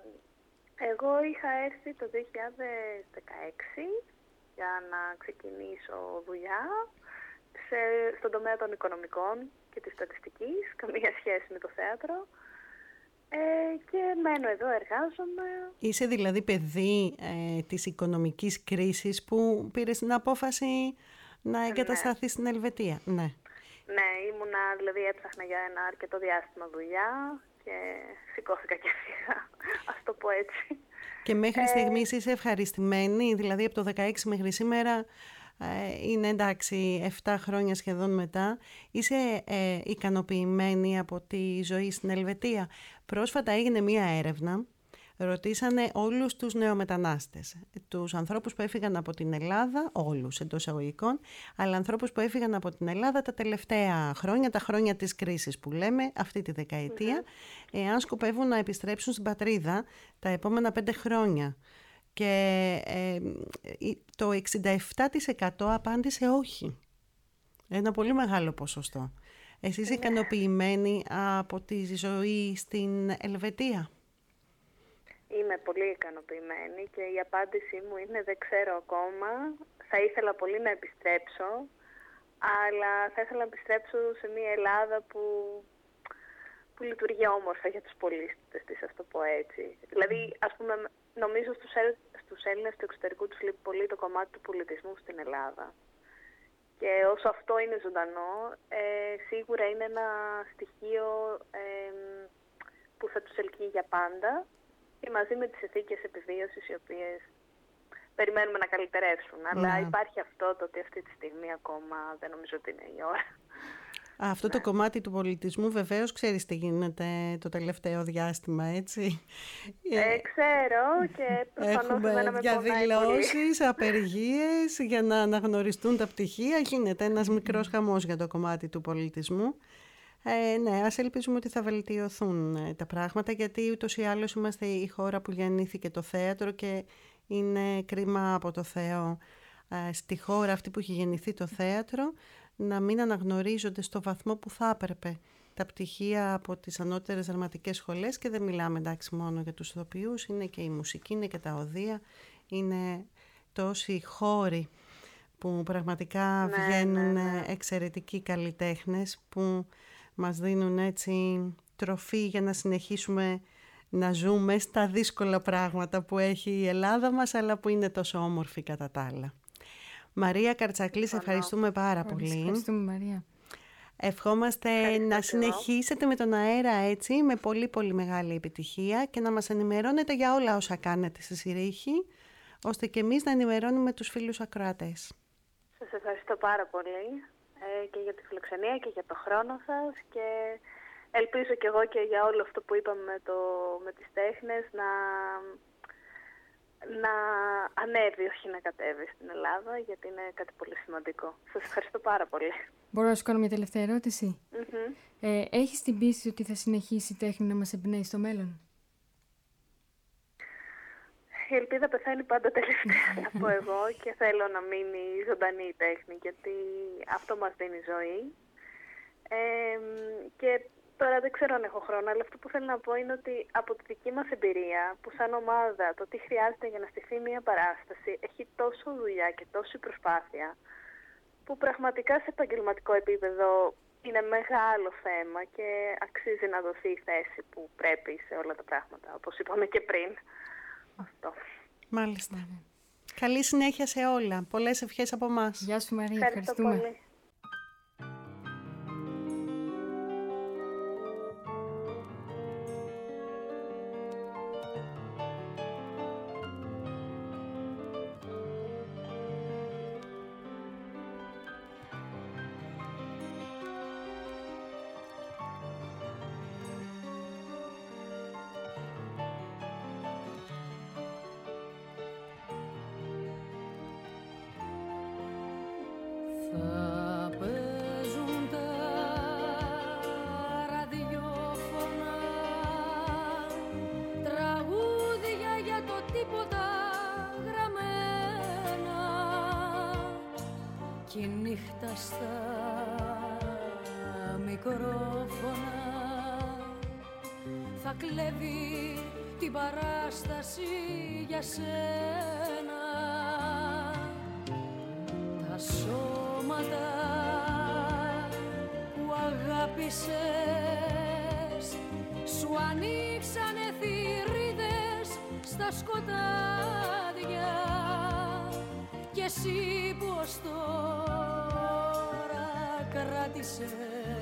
εγώ είχα έρθει το δύο χιλιάδες δεκαέξι για να ξεκινήσω δουλειά σε, στον τομέα των οικονομικών και της στατιστικής, καμία σχέση με το θέατρο. Ε, και μένω εδώ, εργάζομαι. Είσαι δηλαδή παιδί ε, της οικονομικής κρίσης που πήρες την απόφαση να εγκατασταθείς, ναι, στην Ελβετία. Ναι. Ναι, ήμουνα, δηλαδή έψαχνα για ένα αρκετό διάστημα δουλειά και σηκώθηκα και φύγα, ας το πω έτσι. Και μέχρι ε... στιγμής είσαι ευχαριστημένη, δηλαδή από το δεκαέξι μέχρι σήμερα, ε, είναι εντάξει επτά χρόνια σχεδόν μετά, είσαι ε, ικανοποιημένη από τη ζωή στην Ελβετία? Πρόσφατα έγινε μία έρευνα, ρωτήσανε όλους τους νεομετανάστες, τους ανθρώπους που έφυγαν από την Ελλάδα, όλους εντός εισαγωγικών, αλλά ανθρώπους που έφυγαν από την Ελλάδα τα τελευταία χρόνια, τα χρόνια της κρίσης που λέμε, αυτή τη δεκαετία, mm-hmm. εάν σκοπεύουν να επιστρέψουν στην πατρίδα τα επόμενα πέντε χρόνια. Και ε, το εξήντα επτά τοις εκατό απάντησε όχι. Ένα πολύ μεγάλο ποσοστό. Εσείς yeah. ικανοποιημένοι από τη ζωή στην Ελβετία? Είμαι πολύ ικανοποιημένη και η απάντησή μου είναι δεν ξέρω ακόμα. Θα ήθελα πολύ να επιστρέψω, αλλά θα ήθελα να επιστρέψω σε μια Ελλάδα που, που λειτουργεί όμορφα για τους πολίτες της, ας το πω έτσι. Δηλαδή, ας πούμε, νομίζω στους, Έλλ, στους Έλληνες του εξωτερικού τους λείπει πολύ το κομμάτι του πολιτισμού στην Ελλάδα. Και όσο αυτό είναι ζωντανό, ε, σίγουρα είναι ένα στοιχείο ε, που θα τους ελκύει για πάντα, και μαζί με τις συνθήκες επιβίωσης οι οποίες περιμένουμε να καλυτερεύσουν. Αλλά ναι. υπάρχει αυτό το ότι αυτή τη στιγμή ακόμα δεν νομίζω ότι είναι η ώρα. Αυτό ναι. το κομμάτι του πολιτισμού βεβαίως ξέρεις τι γίνεται το τελευταίο διάστημα, έτσι. Ε, ξέρω και προφανώς εμένα με πονάει πολύ. Διαδηλώσεις, απεργίες για να αναγνωριστούν τα πτυχία. Γίνεται ένας μικρός χαμός για το κομμάτι του πολιτισμού. Ε, ναι, ας ελπίζουμε ότι θα βελτιωθούν ε, τα πράγματα, γιατί ούτως ή άλλως είμαστε η χώρα που γεννήθηκε το θέατρο και είναι κρίμα από το Θεό ε, στη χώρα αυτή που έχει γεννηθεί το θέατρο να μην αναγνωρίζονται στο βαθμό που θα έπρεπε τα πτυχία από τις ανώτερες δραματικές σχολές. Και δεν μιλάμε εντάξει μόνο για τους ηθοποιούς, είναι και η μουσική, είναι και τα οδεία, είναι τόσοι χώροι που πραγματικά ναι, βγαίνουν ναι, ναι. εξαιρετικοί καλλιτέχνες που μας δίνουν έτσι τροφή για να συνεχίσουμε να ζούμε στα δύσκολα πράγματα που έχει η Ελλάδα μας, αλλά που είναι τόσο όμορφη κατά τα άλλα. Μαρία Καρτσακλή, σε ευχαριστούμε πάρα πολύ. Ευχαριστούμε, Μαρία. Ευχόμαστε Ευχαριστώ να συνεχίσετε με τον αέρα έτσι, με πολύ πολύ μεγάλη επιτυχία, και να μας ενημερώνετε για όλα όσα κάνετε στη Ζηρίχη, ώστε και εμείς να ενημερώνουμε τους φίλους ακροατές. Σας ευχαριστώ πάρα πολύ ε, και για τη φιλοξενία και για το χρόνο σας, και ελπίζω και εγώ και για όλο αυτό που είπαμε με, το, με τις τέχνες να, να ανέβει, όχι να κατέβει στην Ελλάδα, γιατί είναι κάτι πολύ σημαντικό. Σας ευχαριστώ πάρα πολύ. Μπορώ να σου κάνω μια τελευταία ερώτηση? Mm-hmm. Ε, έχεις την πίστη ότι θα συνεχίσει η τέχνη να μας εμπνέει στο μέλλον? Η ελπίδα πεθαίνει πάντα τελευταία, θα πω εγώ, και θέλω να μείνει ζωντανή η τέχνη, γιατί αυτό μας δίνει ζωή. Ε, και τώρα δεν ξέρω αν έχω χρόνο, αλλά αυτό που θέλω να πω είναι ότι από τη δική μας εμπειρία, που σαν ομάδα το τι χρειάζεται για να στηθεί μια παράσταση έχει τόσο δουλειά και τόση προσπάθεια, που πραγματικά σε επαγγελματικό επίπεδο είναι μεγάλο θέμα και αξίζει να δοθεί η θέση που πρέπει σε όλα τα πράγματα, όπως είπαμε και πριν. Αυτό. Μάλιστα. Καλή συνέχεια σε όλα. Πολλές ευχές από εμάς. Γεια σου, Μαρία. Ευχαριστώ Ευχαριστούμε. Πολύ. Θα νύχτα στα μικρόφωνα θα κλέβει την παράσταση για σένα. Τα σώματα που αγάπησες σου ανοίξανε θηρίδες στα σκοτάδια κι εσύ πως τώρα κράτησες,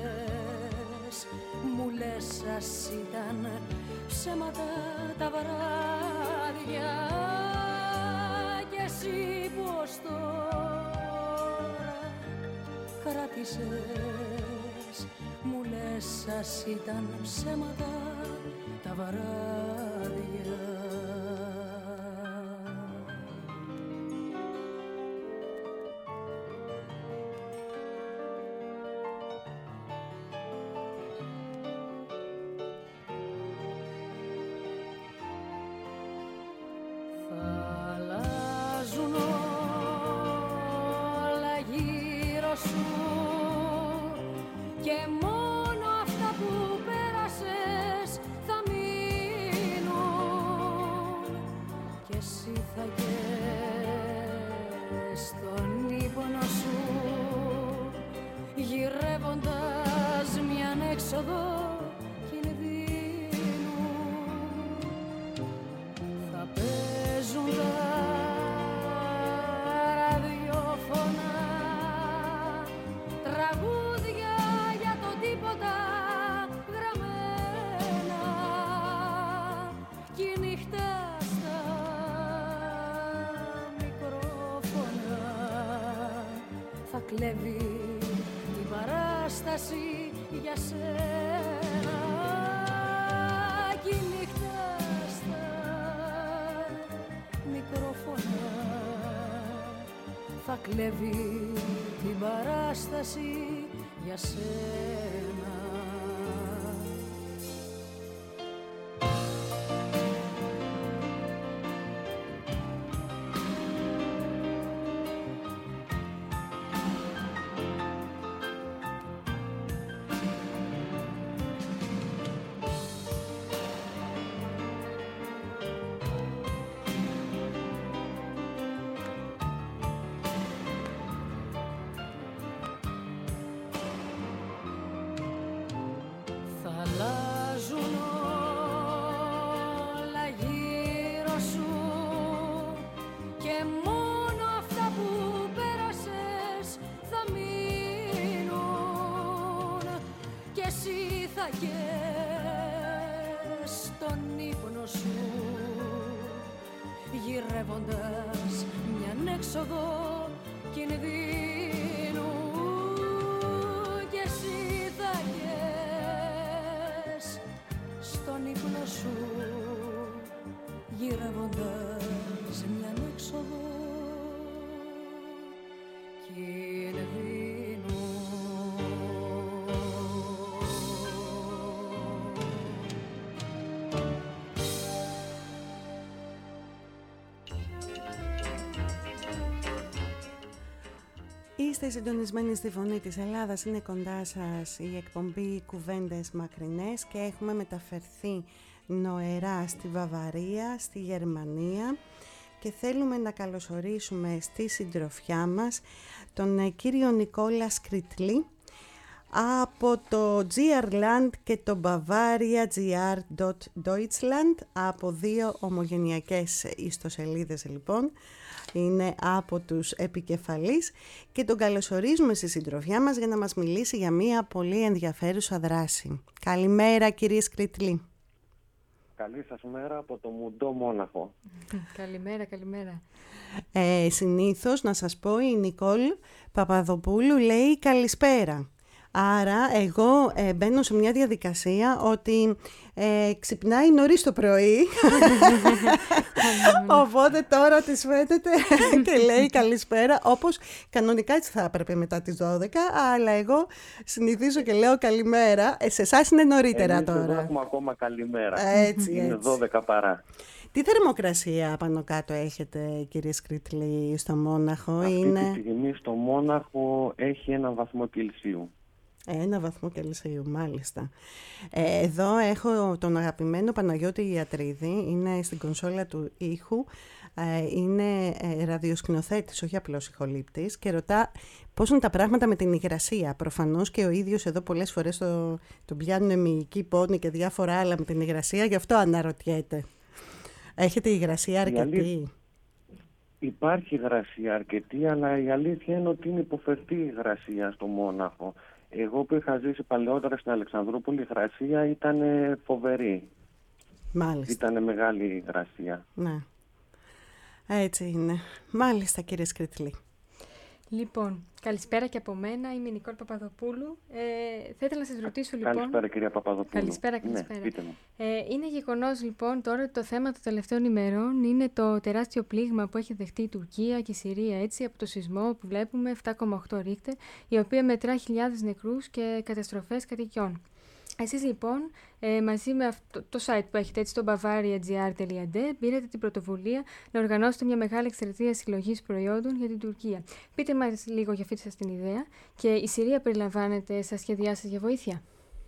μου λες σας ήταν ψέματα τα βράδια κι εσύ πως τώρα κράτησες, μου λες σας ήταν ψέματα τα βράδια. Κλέβει την παράσταση για σένα κι η νύχτα στα μικρόφωνα θα κλέβει την παράσταση για σένα. Γυρεύοντας μιαν έξοδο κινδύνου κι εσύ θα γες στον ύπνο σου γυρεύοντας μιαν έξοδο κινδύνου. Είστε συντονισμένοι στη Φωνή της Ελλάδας, είναι κοντά σας η εκπομπή Κουβέντες Μακρινές και έχουμε μεταφερθεί νοερά στη Βαβαρία, στη Γερμανία και θέλουμε να καλωσορίσουμε στη συντροφιά μας τον κύριο Νικόλα Σκριτλή από το τζι αρ Land και το Bavaria τζι αρ Deutschland, από δύο ομογενειακές ιστοσελίδες λοιπόν. Είναι από τους επικεφαλείς και τον καλωσορίζουμε στη συντροφιά μας για να μας μιλήσει για μια πολύ ενδιαφέρουσα δράση. Καλημέρα κύριε Σκριτλή. Καλή σας μέρα από το Μουντό Μόναχο. Καλημέρα, καλημέρα. Ε, συνήθως να σας πω η Νικόλ Παπαδοπούλου λέει καλησπέρα. Άρα εγώ ε, μπαίνω σε μια διαδικασία ότι ε, ξυπνάει νωρίς το πρωί, οπότε τώρα της φαίνεται και λέει καλησπέρα, όπως κανονικά έτσι θα έπρεπε μετά τις δώδεκα, αλλά εγώ συνηθίζω και λέω καλημέρα. Ε, σε εσάς είναι νωρίτερα. Εμείς τώρα. Εδώ έχουμε ακόμα καλημέρα. Έτσι, είναι έτσι. δώδεκα παρά. Τι θερμοκρασία πάνω κάτω έχετε, κύριε Σκρίτλη, στο Μόναχο? Αυτή είναι... τη στιγμή στο Μόναχο έχει ένα βαθμό Κελσίου. Ένα βαθμό Κελσίου, μάλιστα. Ε, εδώ έχω τον αγαπημένο Παναγιώτη Ιατρίδη, είναι στην κονσόλα του ήχου, ε, είναι ε, ραδιοσκηνοθέτης, όχι απλώς ηχολήπτης, και ρωτά πώς είναι τα πράγματα με την υγρασία. Προφανώς και ο ίδιος εδώ πολλές φορές το, τον πιάνουν μυϊκή πόνη και διάφορα άλλα με την υγρασία, γι' αυτό αναρωτιέται. Έχετε υγρασία αρκετή? αλήθεια... Υπάρχει υγρασία αρκετή, αλλά η αλήθεια είναι ότι είναι υποφερτή η υγρασία στο Μόναχο. Εγώ που είχα ζήσει παλαιότερα στην Αλεξανδρούπολη, η υγρασία ήταν φοβερή. Μάλιστα. Ήταν μεγάλη η υγρασία. Ναι. Έτσι είναι. Μάλιστα, κύριε Σκρίτλη. Λοιπόν, καλησπέρα και από μένα. Είμαι η Νικόλ Παπαδοπούλου. Ε, θα ήθελα να σας ρωτήσω λοιπόν... Καλησπέρα, κυρία Παπαδοπούλου. Καλησπέρα, καλησπέρα. Ναι, πείτε μου. Ε, είναι γεγονός λοιπόν τώρα ότι το θέμα των τελευταίων ημερών είναι το τεράστιο πλήγμα που έχει δεχτεί η Τουρκία και η Συρία, έτσι, από το σεισμό που βλέπουμε επτά κόμμα οκτώ ρίχτερ, η οποία μετρά χιλιάδες νεκρούς και καταστροφές κατοικιών. Εσείς λοιπόν, ε, μαζί με αυτό, το site που έχετε, έτσι, το bavaria τζι αρ τελεία ντι, πήρατε την πρωτοβουλία να οργανώσετε μια μεγάλη εκστρατεία συλλογής προϊόντων για την Τουρκία. Πείτε μας λίγο για αυτή σας την ιδέα, και η Συρία περιλαμβάνεται στα σχέδιά σας για βοήθεια?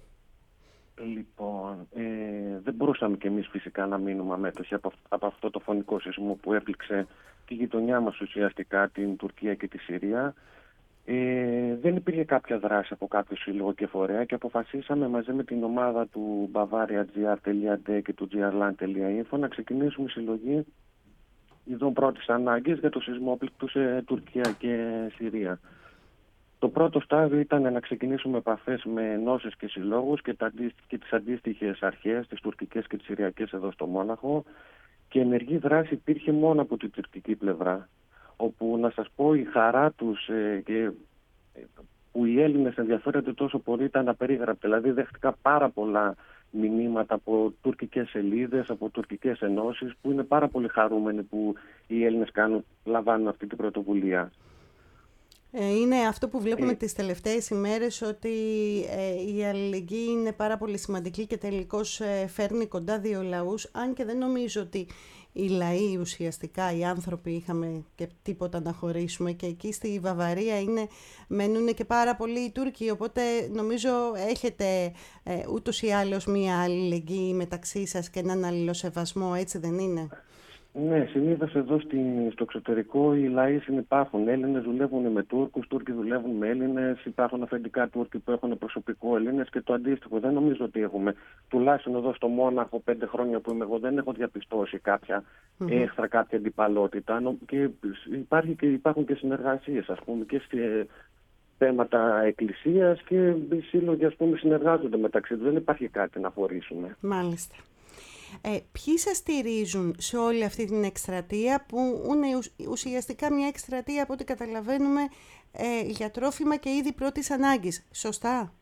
Λοιπόν, ε, δεν μπορούσαμε κι εμείς φυσικά να μείνουμε αμέτωχοι από, από αυτό το φωνικό σεισμό που έπληξε τη γειτονιά μας ουσιαστικά, την Τουρκία και τη Συρία. Ε, δεν υπήρχε κάποια δράση από κάποιο σύλλογο και φορέα και αποφασίσαμε μαζί με την ομάδα του bavaria τζι αρ τελεία ντι και του τζι αρ land τελεία info να ξεκινήσουμε συλλογή ειδών πρώτης ανάγκης για το σεισμό που πλήκτουσε Τουρκία και Συρία. Το πρώτο στάδιο ήταν να ξεκινήσουμε επαφές με ενώσεις και συλλόγους και, και τις αντίστοιχες αρχές, τις τουρκικές και τις συριακές εδώ στο Μόναχο, και ενεργή δράση υπήρχε μόνο από την τουρκική πλευρά, όπου να σας πω η χαρά τους ε, και ε, που οι Έλληνες ενδιαφέρονται τόσο πολύ ήταν απερίγραπτη. Δηλαδή δέχτηκα πάρα πολλά μηνύματα από τουρκικές σελίδες, από τουρκικές ενώσεις, που είναι πάρα πολύ χαρούμενοι που οι Έλληνες κάνουν, λαμβάνουν αυτή την πρωτοβουλία. Είναι αυτό που βλέπουμε ε, τις τελευταίες ημέρες, ότι ε, η αλληλεγγύη είναι πάρα πολύ σημαντική και τελικώς ε, φέρνει κοντά δύο λαούς, αν και δεν νομίζω ότι οι λαοί ουσιαστικά, οι άνθρωποι, είχαμε και τίποτα να χωρίσουμε, και εκεί στη Βαβαρία είναι, μένουν και πάρα πολλοί οι Τούρκοι, οπότε νομίζω έχετε ε, ούτως ή άλλως μία αλληλεγγύη μεταξύ σας και έναν αλληλοσεβασμό, έτσι δεν είναι? Ναι, συνήθως εδώ στη, στο εξωτερικό οι λαοί συνυπάρχουν. Έλληνες δουλεύουν με Τούρκους, Τούρκοι δουλεύουν με Έλληνες, υπάρχουν αφεντικά Τούρκοι που έχουν προσωπικό Έλληνες και το αντίστοιχο. Δεν νομίζω ότι έχουμε, τουλάχιστον εδώ στο Μόναχο, πέντε χρόνια που είμαι εγώ, δεν έχω διαπιστώσει κάποια mm-hmm. έξτρα, κάποια αντιπαλότητα. Και, υπάρχει και υπάρχουν και συνεργασίες, ας πούμε, και σε θέματα εκκλησίας, και οι σύλλογοι, ας πούμε, συνεργάζονται μεταξύ τους. Δεν υπάρχει κάτι να χωρίσουμε. Μάλιστα. Ε, ποιοι σας στηρίζουν σε όλη αυτή την εκστρατεία, που είναι ουσιαστικά μια εκστρατεία, από ό,τι καταλαβαίνουμε, ε, για τρόφιμα και είδη πρώτης ανάγκης, σωστά?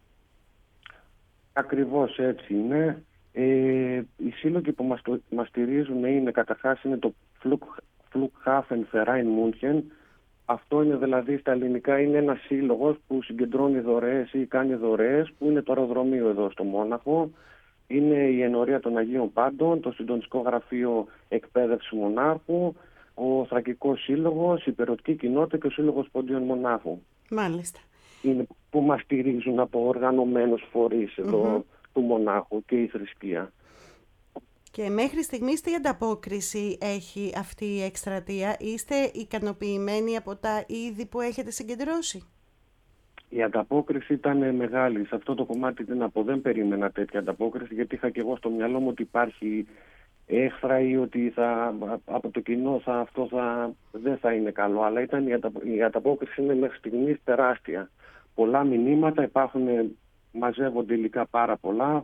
Ακριβώς έτσι είναι. Ε, οι σύλλογοι που μας, το, μας στηρίζουν είναι, καταρχάς, είναι το Flughafen Verein München. Αυτό είναι, δηλαδή, στα ελληνικά είναι ένας σύλλογος που συγκεντρώνει δωρεές ή κάνει δωρεές, που είναι το αεροδρομίο εδώ στο Μόναχο. Είναι η Ενορία των Αγίων Πάντων, το Συντονιστικό Γραφείο Εκπαίδευση Μονάχου, ο Θρακικός Σύλλογος, η Υπερωτική Κοινότητα και ο Σύλλογος Ποντίων Μονάχου. Μάλιστα. Είναι που μας στηρίζουν από οργανωμένους φορείς εδώ mm-hmm. του Μονάχου και η θρησκεία. Και μέχρι στιγμής τι ανταπόκριση έχει αυτή η εκστρατεία? Είστε ικανοποιημένοι από τα είδη που έχετε συγκεντρώσει? Η ανταπόκριση ήταν μεγάλη. Σε αυτό το κομμάτι τι να πω, δεν περίμενα τέτοια ανταπόκριση, γιατί είχα και εγώ στο μυαλό μου ότι υπάρχει έχθρα ή ότι θα, από το κοινό θα, αυτό θα, δεν θα είναι καλό. Αλλά ήταν η, αντα, η ανταπόκριση είναι μέχρι στιγμής τεράστια. Πολλά μηνύματα υπάρχουν, μαζεύονται υλικά πάρα πολλά.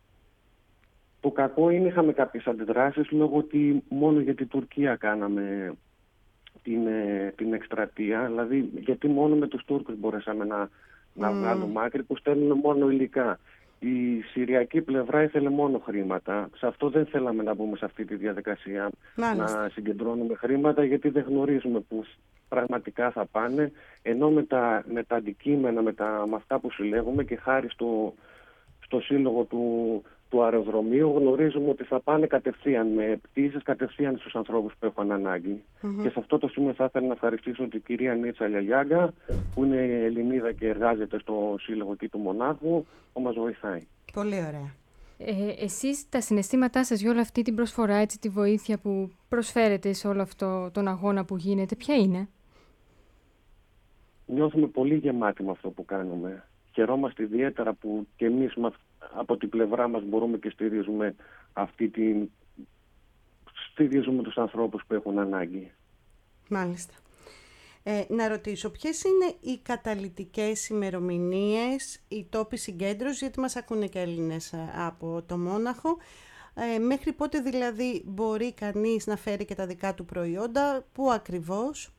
Το κακό είναι είχαμε κάποιες αντιδράσεις λόγω ότι μόνο για την Τουρκία κάναμε την, την εκστρατεία. Δηλαδή γιατί μόνο με τους Τούρκους μπορέσαμε να να Mm. βγάλουν άκρη, που στέλνουν μόνο υλικά. Η συριακή πλευρά ήθελε μόνο χρήματα. Σε αυτό δεν θέλαμε να μπούμε σε αυτή τη διαδικασία. Μάλιστα. Να συγκεντρώνουμε χρήματα, γιατί δεν γνωρίζουμε πού πραγματικά θα πάνε. Ενώ με τα, με τα αντικείμενα, με, τα, με αυτά που συλλέγουμε και χάρη στο, στο σύλλογο του, του αεροδρομίου, γνωρίζουμε ότι θα πάνε κατευθείαν, με πτήσεις κατευθείαν στους ανθρώπους που έχουν ανάγκη. Mm-hmm. Και σε αυτό το σημείο θα ήθελα να ευχαριστήσω την κυρία Νίτσα Λιαλιάγκα, που είναι Ελληνίδα και εργάζεται στο σύλλογο εκεί του Μονάχου, που μας βοηθάει. Πολύ ωραία. Ε, εσείς τα συναισθήματά σας για όλη αυτή την προσφορά, έτσι, τη βοήθεια που προσφέρετε σε όλο αυτό τον αγώνα που γίνεται, ποια είναι? Νιώθουμε πολύ γεμάτοι με αυτό που κάνουμε. Χαιρόμαστε ιδιαίτερα που και εμείς από την πλευρά μας μπορούμε και στηρίζουμε αυτή την... στηρίζουμε τους ανθρώπους που έχουν ανάγκη. Μάλιστα. Ε, να ρωτήσω, ποιες είναι οι καταλυτικές ημερομηνίες, οι τόποι συγκέντρωσης, γιατί μας ακούνε και Έλληνες από το Μόναχο, ε, μέχρι πότε δηλαδή μπορεί κανείς να φέρει και τα δικά του προϊόντα, πού ακριβώς?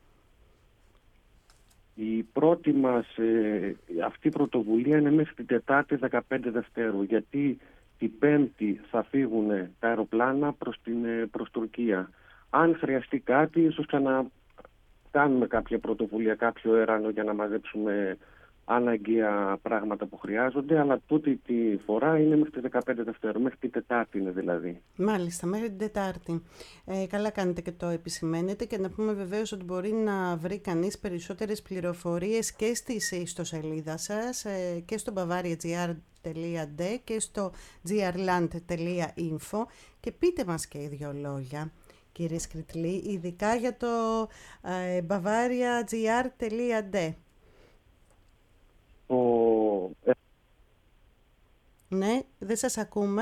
Η πρώτη μας ε, αυτή η πρωτοβουλία είναι μέχρι την Τετάρτη δεκαπέντε Δευτέρου, γιατί την Πέμπτη θα φύγουν τα αεροπλάνα προς, την, προς Τουρκία. Αν χρειαστεί κάτι, ίσως ξανα κάνουμε κάποια πρωτοβουλία, κάποιο έρανο για να μαζέψουμε αναγκαία πράγματα που χρειάζονται, αλλά τούτη τη φορά είναι μέχρι τη δεκαπέντε Δευτέρου, μέχρι την Τετάρτη είναι δηλαδή. Μάλιστα, μέχρι την Τετάρτη. Ε, καλά κάνετε και το επισημαίνετε, και να πούμε βεβαίως ότι μπορεί να βρει κανείς περισσότερες πληροφορίες και στη ιστοσελίδα σας, ε, και στο bavariagr τελεία ντε και στο grland τελεία info, και πείτε μας και οι δυο λόγια, κύριε Σκριτλή, ειδικά για το ε, bavariagr τελεία ντε. Το... Ναι, δεν σας ακούμε.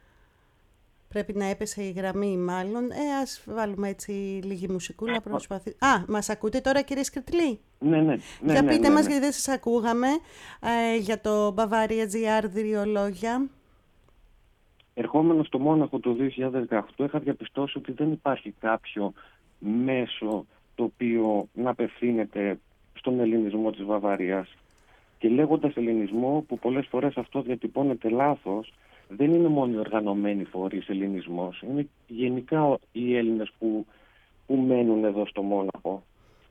Πρέπει να έπεσε η γραμμή μάλλον. Ε, ας βάλουμε έτσι λίγη μουσικούλα, προσπαθεί... Α, μας ακούτε τώρα, κύριε Σκριτλή? Ναι, ναι. ναι για ναι, πείτε ναι, μας, ναι. γιατί δεν σας ακούγαμε, ε, για το bavariagr δύο λόγια. Ερχόμενο στο Μόναχο το δύο χιλιάδες δεκαοκτώ είχα διαπιστώσει ότι δεν υπάρχει κάποιο μέσο το οποίο να απευθύνεται στον ελληνισμό της Βαβαρίας. Και λέγοντας ελληνισμό, που πολλές φορές αυτό διατυπώνεται λάθος, δεν είναι μόνο οι οργανωμένοι φορείς ελληνισμός. Είναι γενικά οι Έλληνες που, που μένουν εδώ στο Μόναχο.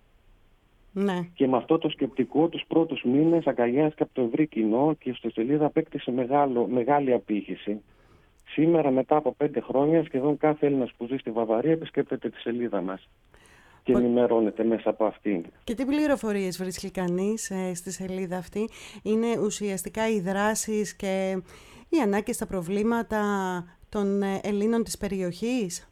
Ναι. Και με αυτό το σκεπτικό τους πρώτους μήνες αγκαλιάστηκε από το ευρύ κοινό και η ιστοσελίδα απέκτησε μεγάλο, μεγάλη απήχηση. Σήμερα, μετά από πέντε χρόνια, σχεδόν κάθε Έλληνας που ζει στη Βαβαρία επισκέπτεται τη σελίδα μας και ενημερώνεται μέσα από αυτήν. Και τι πληροφορίες βρίσκει κανείς ε, στη σελίδα αυτή? Είναι ουσιαστικά οι δράσεις και οι ανάγκες στα προβλήματα των Ελλήνων της περιοχής?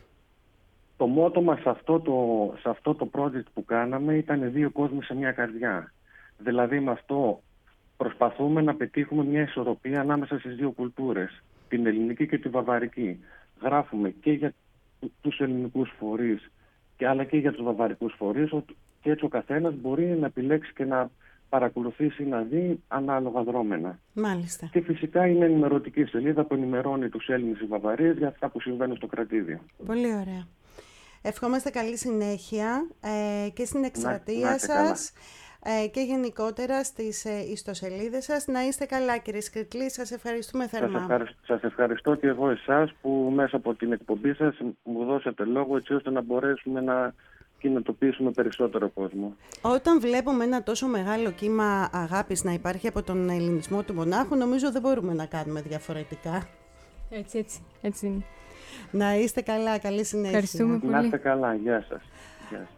Το μότο μας σε αυτό το, σε αυτό το project που κάναμε ήταν δύο κόσμοι σε μια καρδιά. Δηλαδή με αυτό προσπαθούμε να πετύχουμε μια ισορροπία ανάμεσα στις δύο κουλτούρες, την ελληνική και τη βαβαρική. Γράφουμε και για τους ελληνικούς φορείς, και αλλά και για τους βαβαρικούς φορείς, και έτσι ο καθένας μπορεί να επιλέξει και να παρακολουθήσει, να δει ανάλογα δρόμενα. Μάλιστα. Και φυσικά είναι ενημερωτική σελίδα που ενημερώνει τους Έλληνες οι Βαβαρίες για αυτά που συμβαίνουν στο κρατήδιο. Πολύ ωραία. Ευχόμαστε καλή συνέχεια ε, και στην εκστρατεία να, να σας ε, και γενικότερα στις ε, ιστοσελίδες σας. Να είστε καλά, κύριε Σκριτλή, σας ευχαριστούμε θερμά. Σας ευχαριστώ, σας ευχαριστώ και εγώ εσάς που μέσα από την εκπομπή σας μου δώσατε λόγο, έτσι ώστε να μπορέσουμε να κινητοποιήσουμε περισσότερο κόσμο. Όταν βλέπουμε ένα τόσο μεγάλο κύμα αγάπης να υπάρχει από τον ελληνισμό του Μονάχου, νομίζω δεν μπορούμε να κάνουμε διαφορετικά. Έτσι, έτσι, έτσι είναι. Να είστε καλά, καλή συνέχεια. Ευχαριστούμε πολύ. Να είστε καλά, γεια σας. Γεια σας.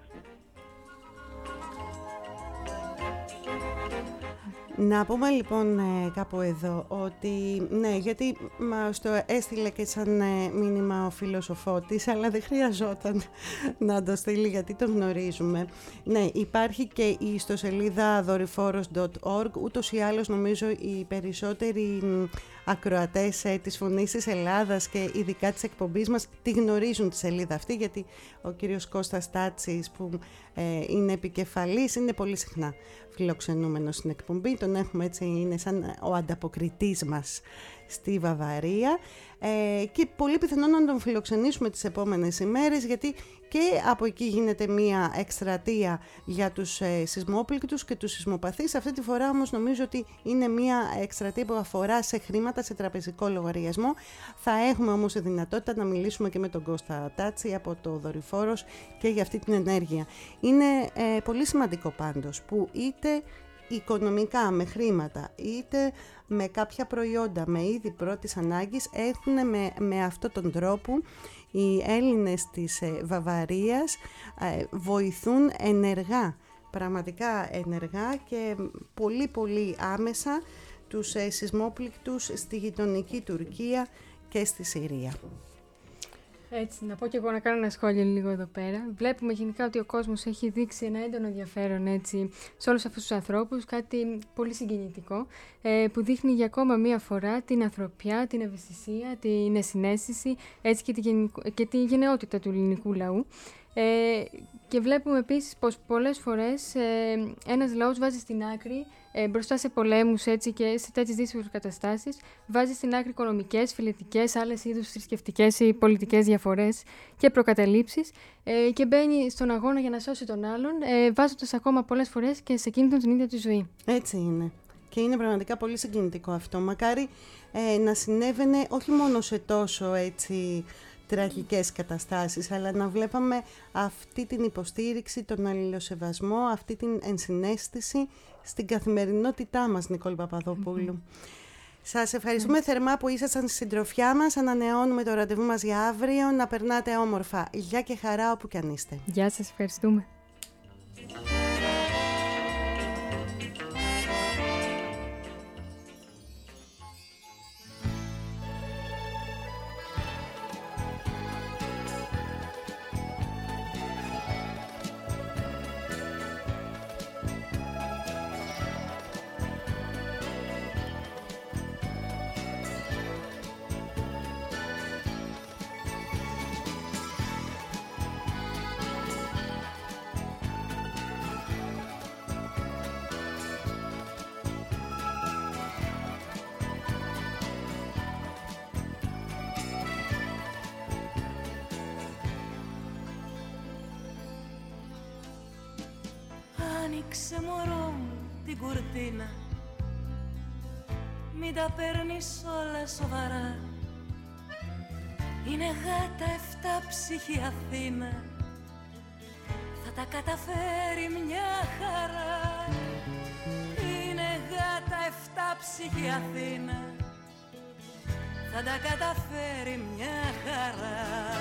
Να πούμε λοιπόν ε, κάπου εδώ ότι, ναι, γιατί μας το έστειλε και σαν ε, μήνυμα ο φίλος ο Φώτης, αλλά δεν χρειαζόταν να το στείλει γιατί τον γνωρίζουμε. Ναι, υπάρχει και η ιστοσελίδα δορυφόρος τελεία org, ούτως ή άλλως νομίζω οι περισσότεροι ακροατές ε, της Φωνής της Ελλάδας και ειδικά της εκπομπής μας τη γνωρίζουν τη σελίδα αυτή, γιατί ο κύριος Κώστας Τάτσης που ε, είναι επικεφαλής είναι πολύ συχνά φιλοξενούμενος στην εκπομπή, τον έχουμε έτσι, είναι σαν ο ανταποκριτής μας στη Βαβαρία ε, και πολύ πιθανόν να τον φιλοξενήσουμε τις επόμενες ημέρες, γιατί και από εκεί γίνεται μία εκστρατεία για τους ε, σεισμόπληκτους και τους σεισμοπαθείς. Αυτή τη φορά όμως νομίζω ότι είναι μία εκστρατεία που αφορά σε χρήματα, σε τραπεζικό λογαριασμό. Θα έχουμε όμως τη δυνατότητα να μιλήσουμε και με τον Κώστα Τάτσι από το Δορυφόρος και για αυτή την ενέργεια. Είναι ε, πολύ σημαντικό πάντως που είτε οικονομικά με χρήματα είτε με κάποια προϊόντα, με είδη πρώτης ανάγκης, έχουν με, με αυτόν τον τρόπο οι Έλληνες της ε, Βαβαρίας ε, βοηθούν ενεργά, πραγματικά ενεργά και πολύ πολύ άμεσα τους ε, σεισμόπληκτους στη γειτονική Τουρκία και στη Συρία. Έτσι, να πω και εγώ να κάνω ένα σχόλιο λίγο εδώ πέρα. Βλέπουμε γενικά ότι ο κόσμος έχει δείξει ένα έντονο ενδιαφέρον έτσι, σε όλους αυτούς τους ανθρώπους, κάτι πολύ συγκινητικό, ε, που δείχνει για ακόμα μία φορά την ανθρωπιά, την ευαισθησία, την συναίσθηση έτσι, και, τη γενικο... και τη γενναιότητα του ελληνικού λαού. Ε, και βλέπουμε επίσης πως πολλές φορές ε, ένας λαός βάζει στην άκρη ε, μπροστά σε πολέμους έτσι, και σε τέτοιες δύσκολες καταστάσεις, βάζει στην άκρη οικονομικές, φιλετικές, άλλες είδους θρησκευτικές ή πολιτικές διαφορές και προκαταλήψεις ε, και μπαίνει στον αγώνα για να σώσει τον άλλον, ε, βάζοντας ακόμα πολλές φορές και σε κίνδυνο την ίδια τη ζωή. Έτσι είναι. Και είναι πραγματικά πολύ συγκινητικό αυτό. Μακάρι ε, να συνέβαινε όχι μόνο σε τόσο έτσι τραγικές καταστάσεις, αλλά να βλέπαμε αυτή την υποστήριξη, τον αλληλοσεβασμό, αυτή την ενσυναίσθηση στην καθημερινότητά μας, Νικόλη Παπαδοπούλου. Mm-hmm. Σας ευχαριστούμε mm-hmm. θερμά που ήσασταν στη συντροφιά μας. Ανανεώνουμε το ραντεβού μας για αύριο. Να περνάτε όμορφα. Γεια και χαρά όπου κι αν είστε. Γεια σας, ευχαριστούμε. Άνοιξε μωρό μου την κουρτίνα, μην τα παίρνεις όλα σοβαρά. Είναι γάτα εφτά ψυχή Αθήνα, θα τα καταφέρει μια χαρά. Είναι γάτα εφτά ψυχή Αθήνα, θα τα καταφέρει μια χαρά.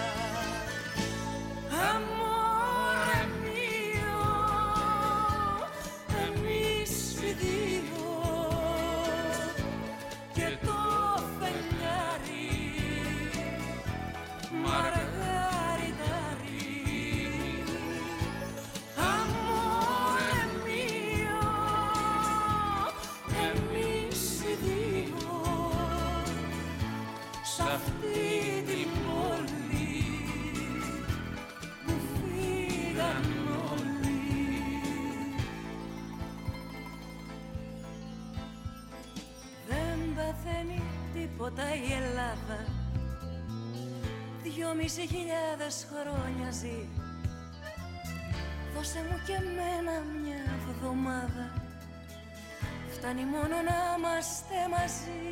Αμόρε μio, εμείς οι δύο και το φεγγάρι μαργαριτάρι. Αμόρε μio, εμείς οι δύο σ' αυτή την πόλη που φύγαν όλοι. Δεν παθαίνει τίποτα η Ελλάδα, δυόμισι χιλιάδες χρόνια ζει. Δώσε μου και εμένα μια εβδομάδα, φτάνει μόνο να είμαστε μαζί.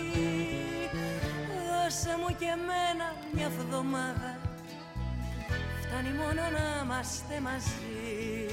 Δώσε μου και εμένα μια εβδομάδα, φτάνει μόνο να είμαστε μαζί.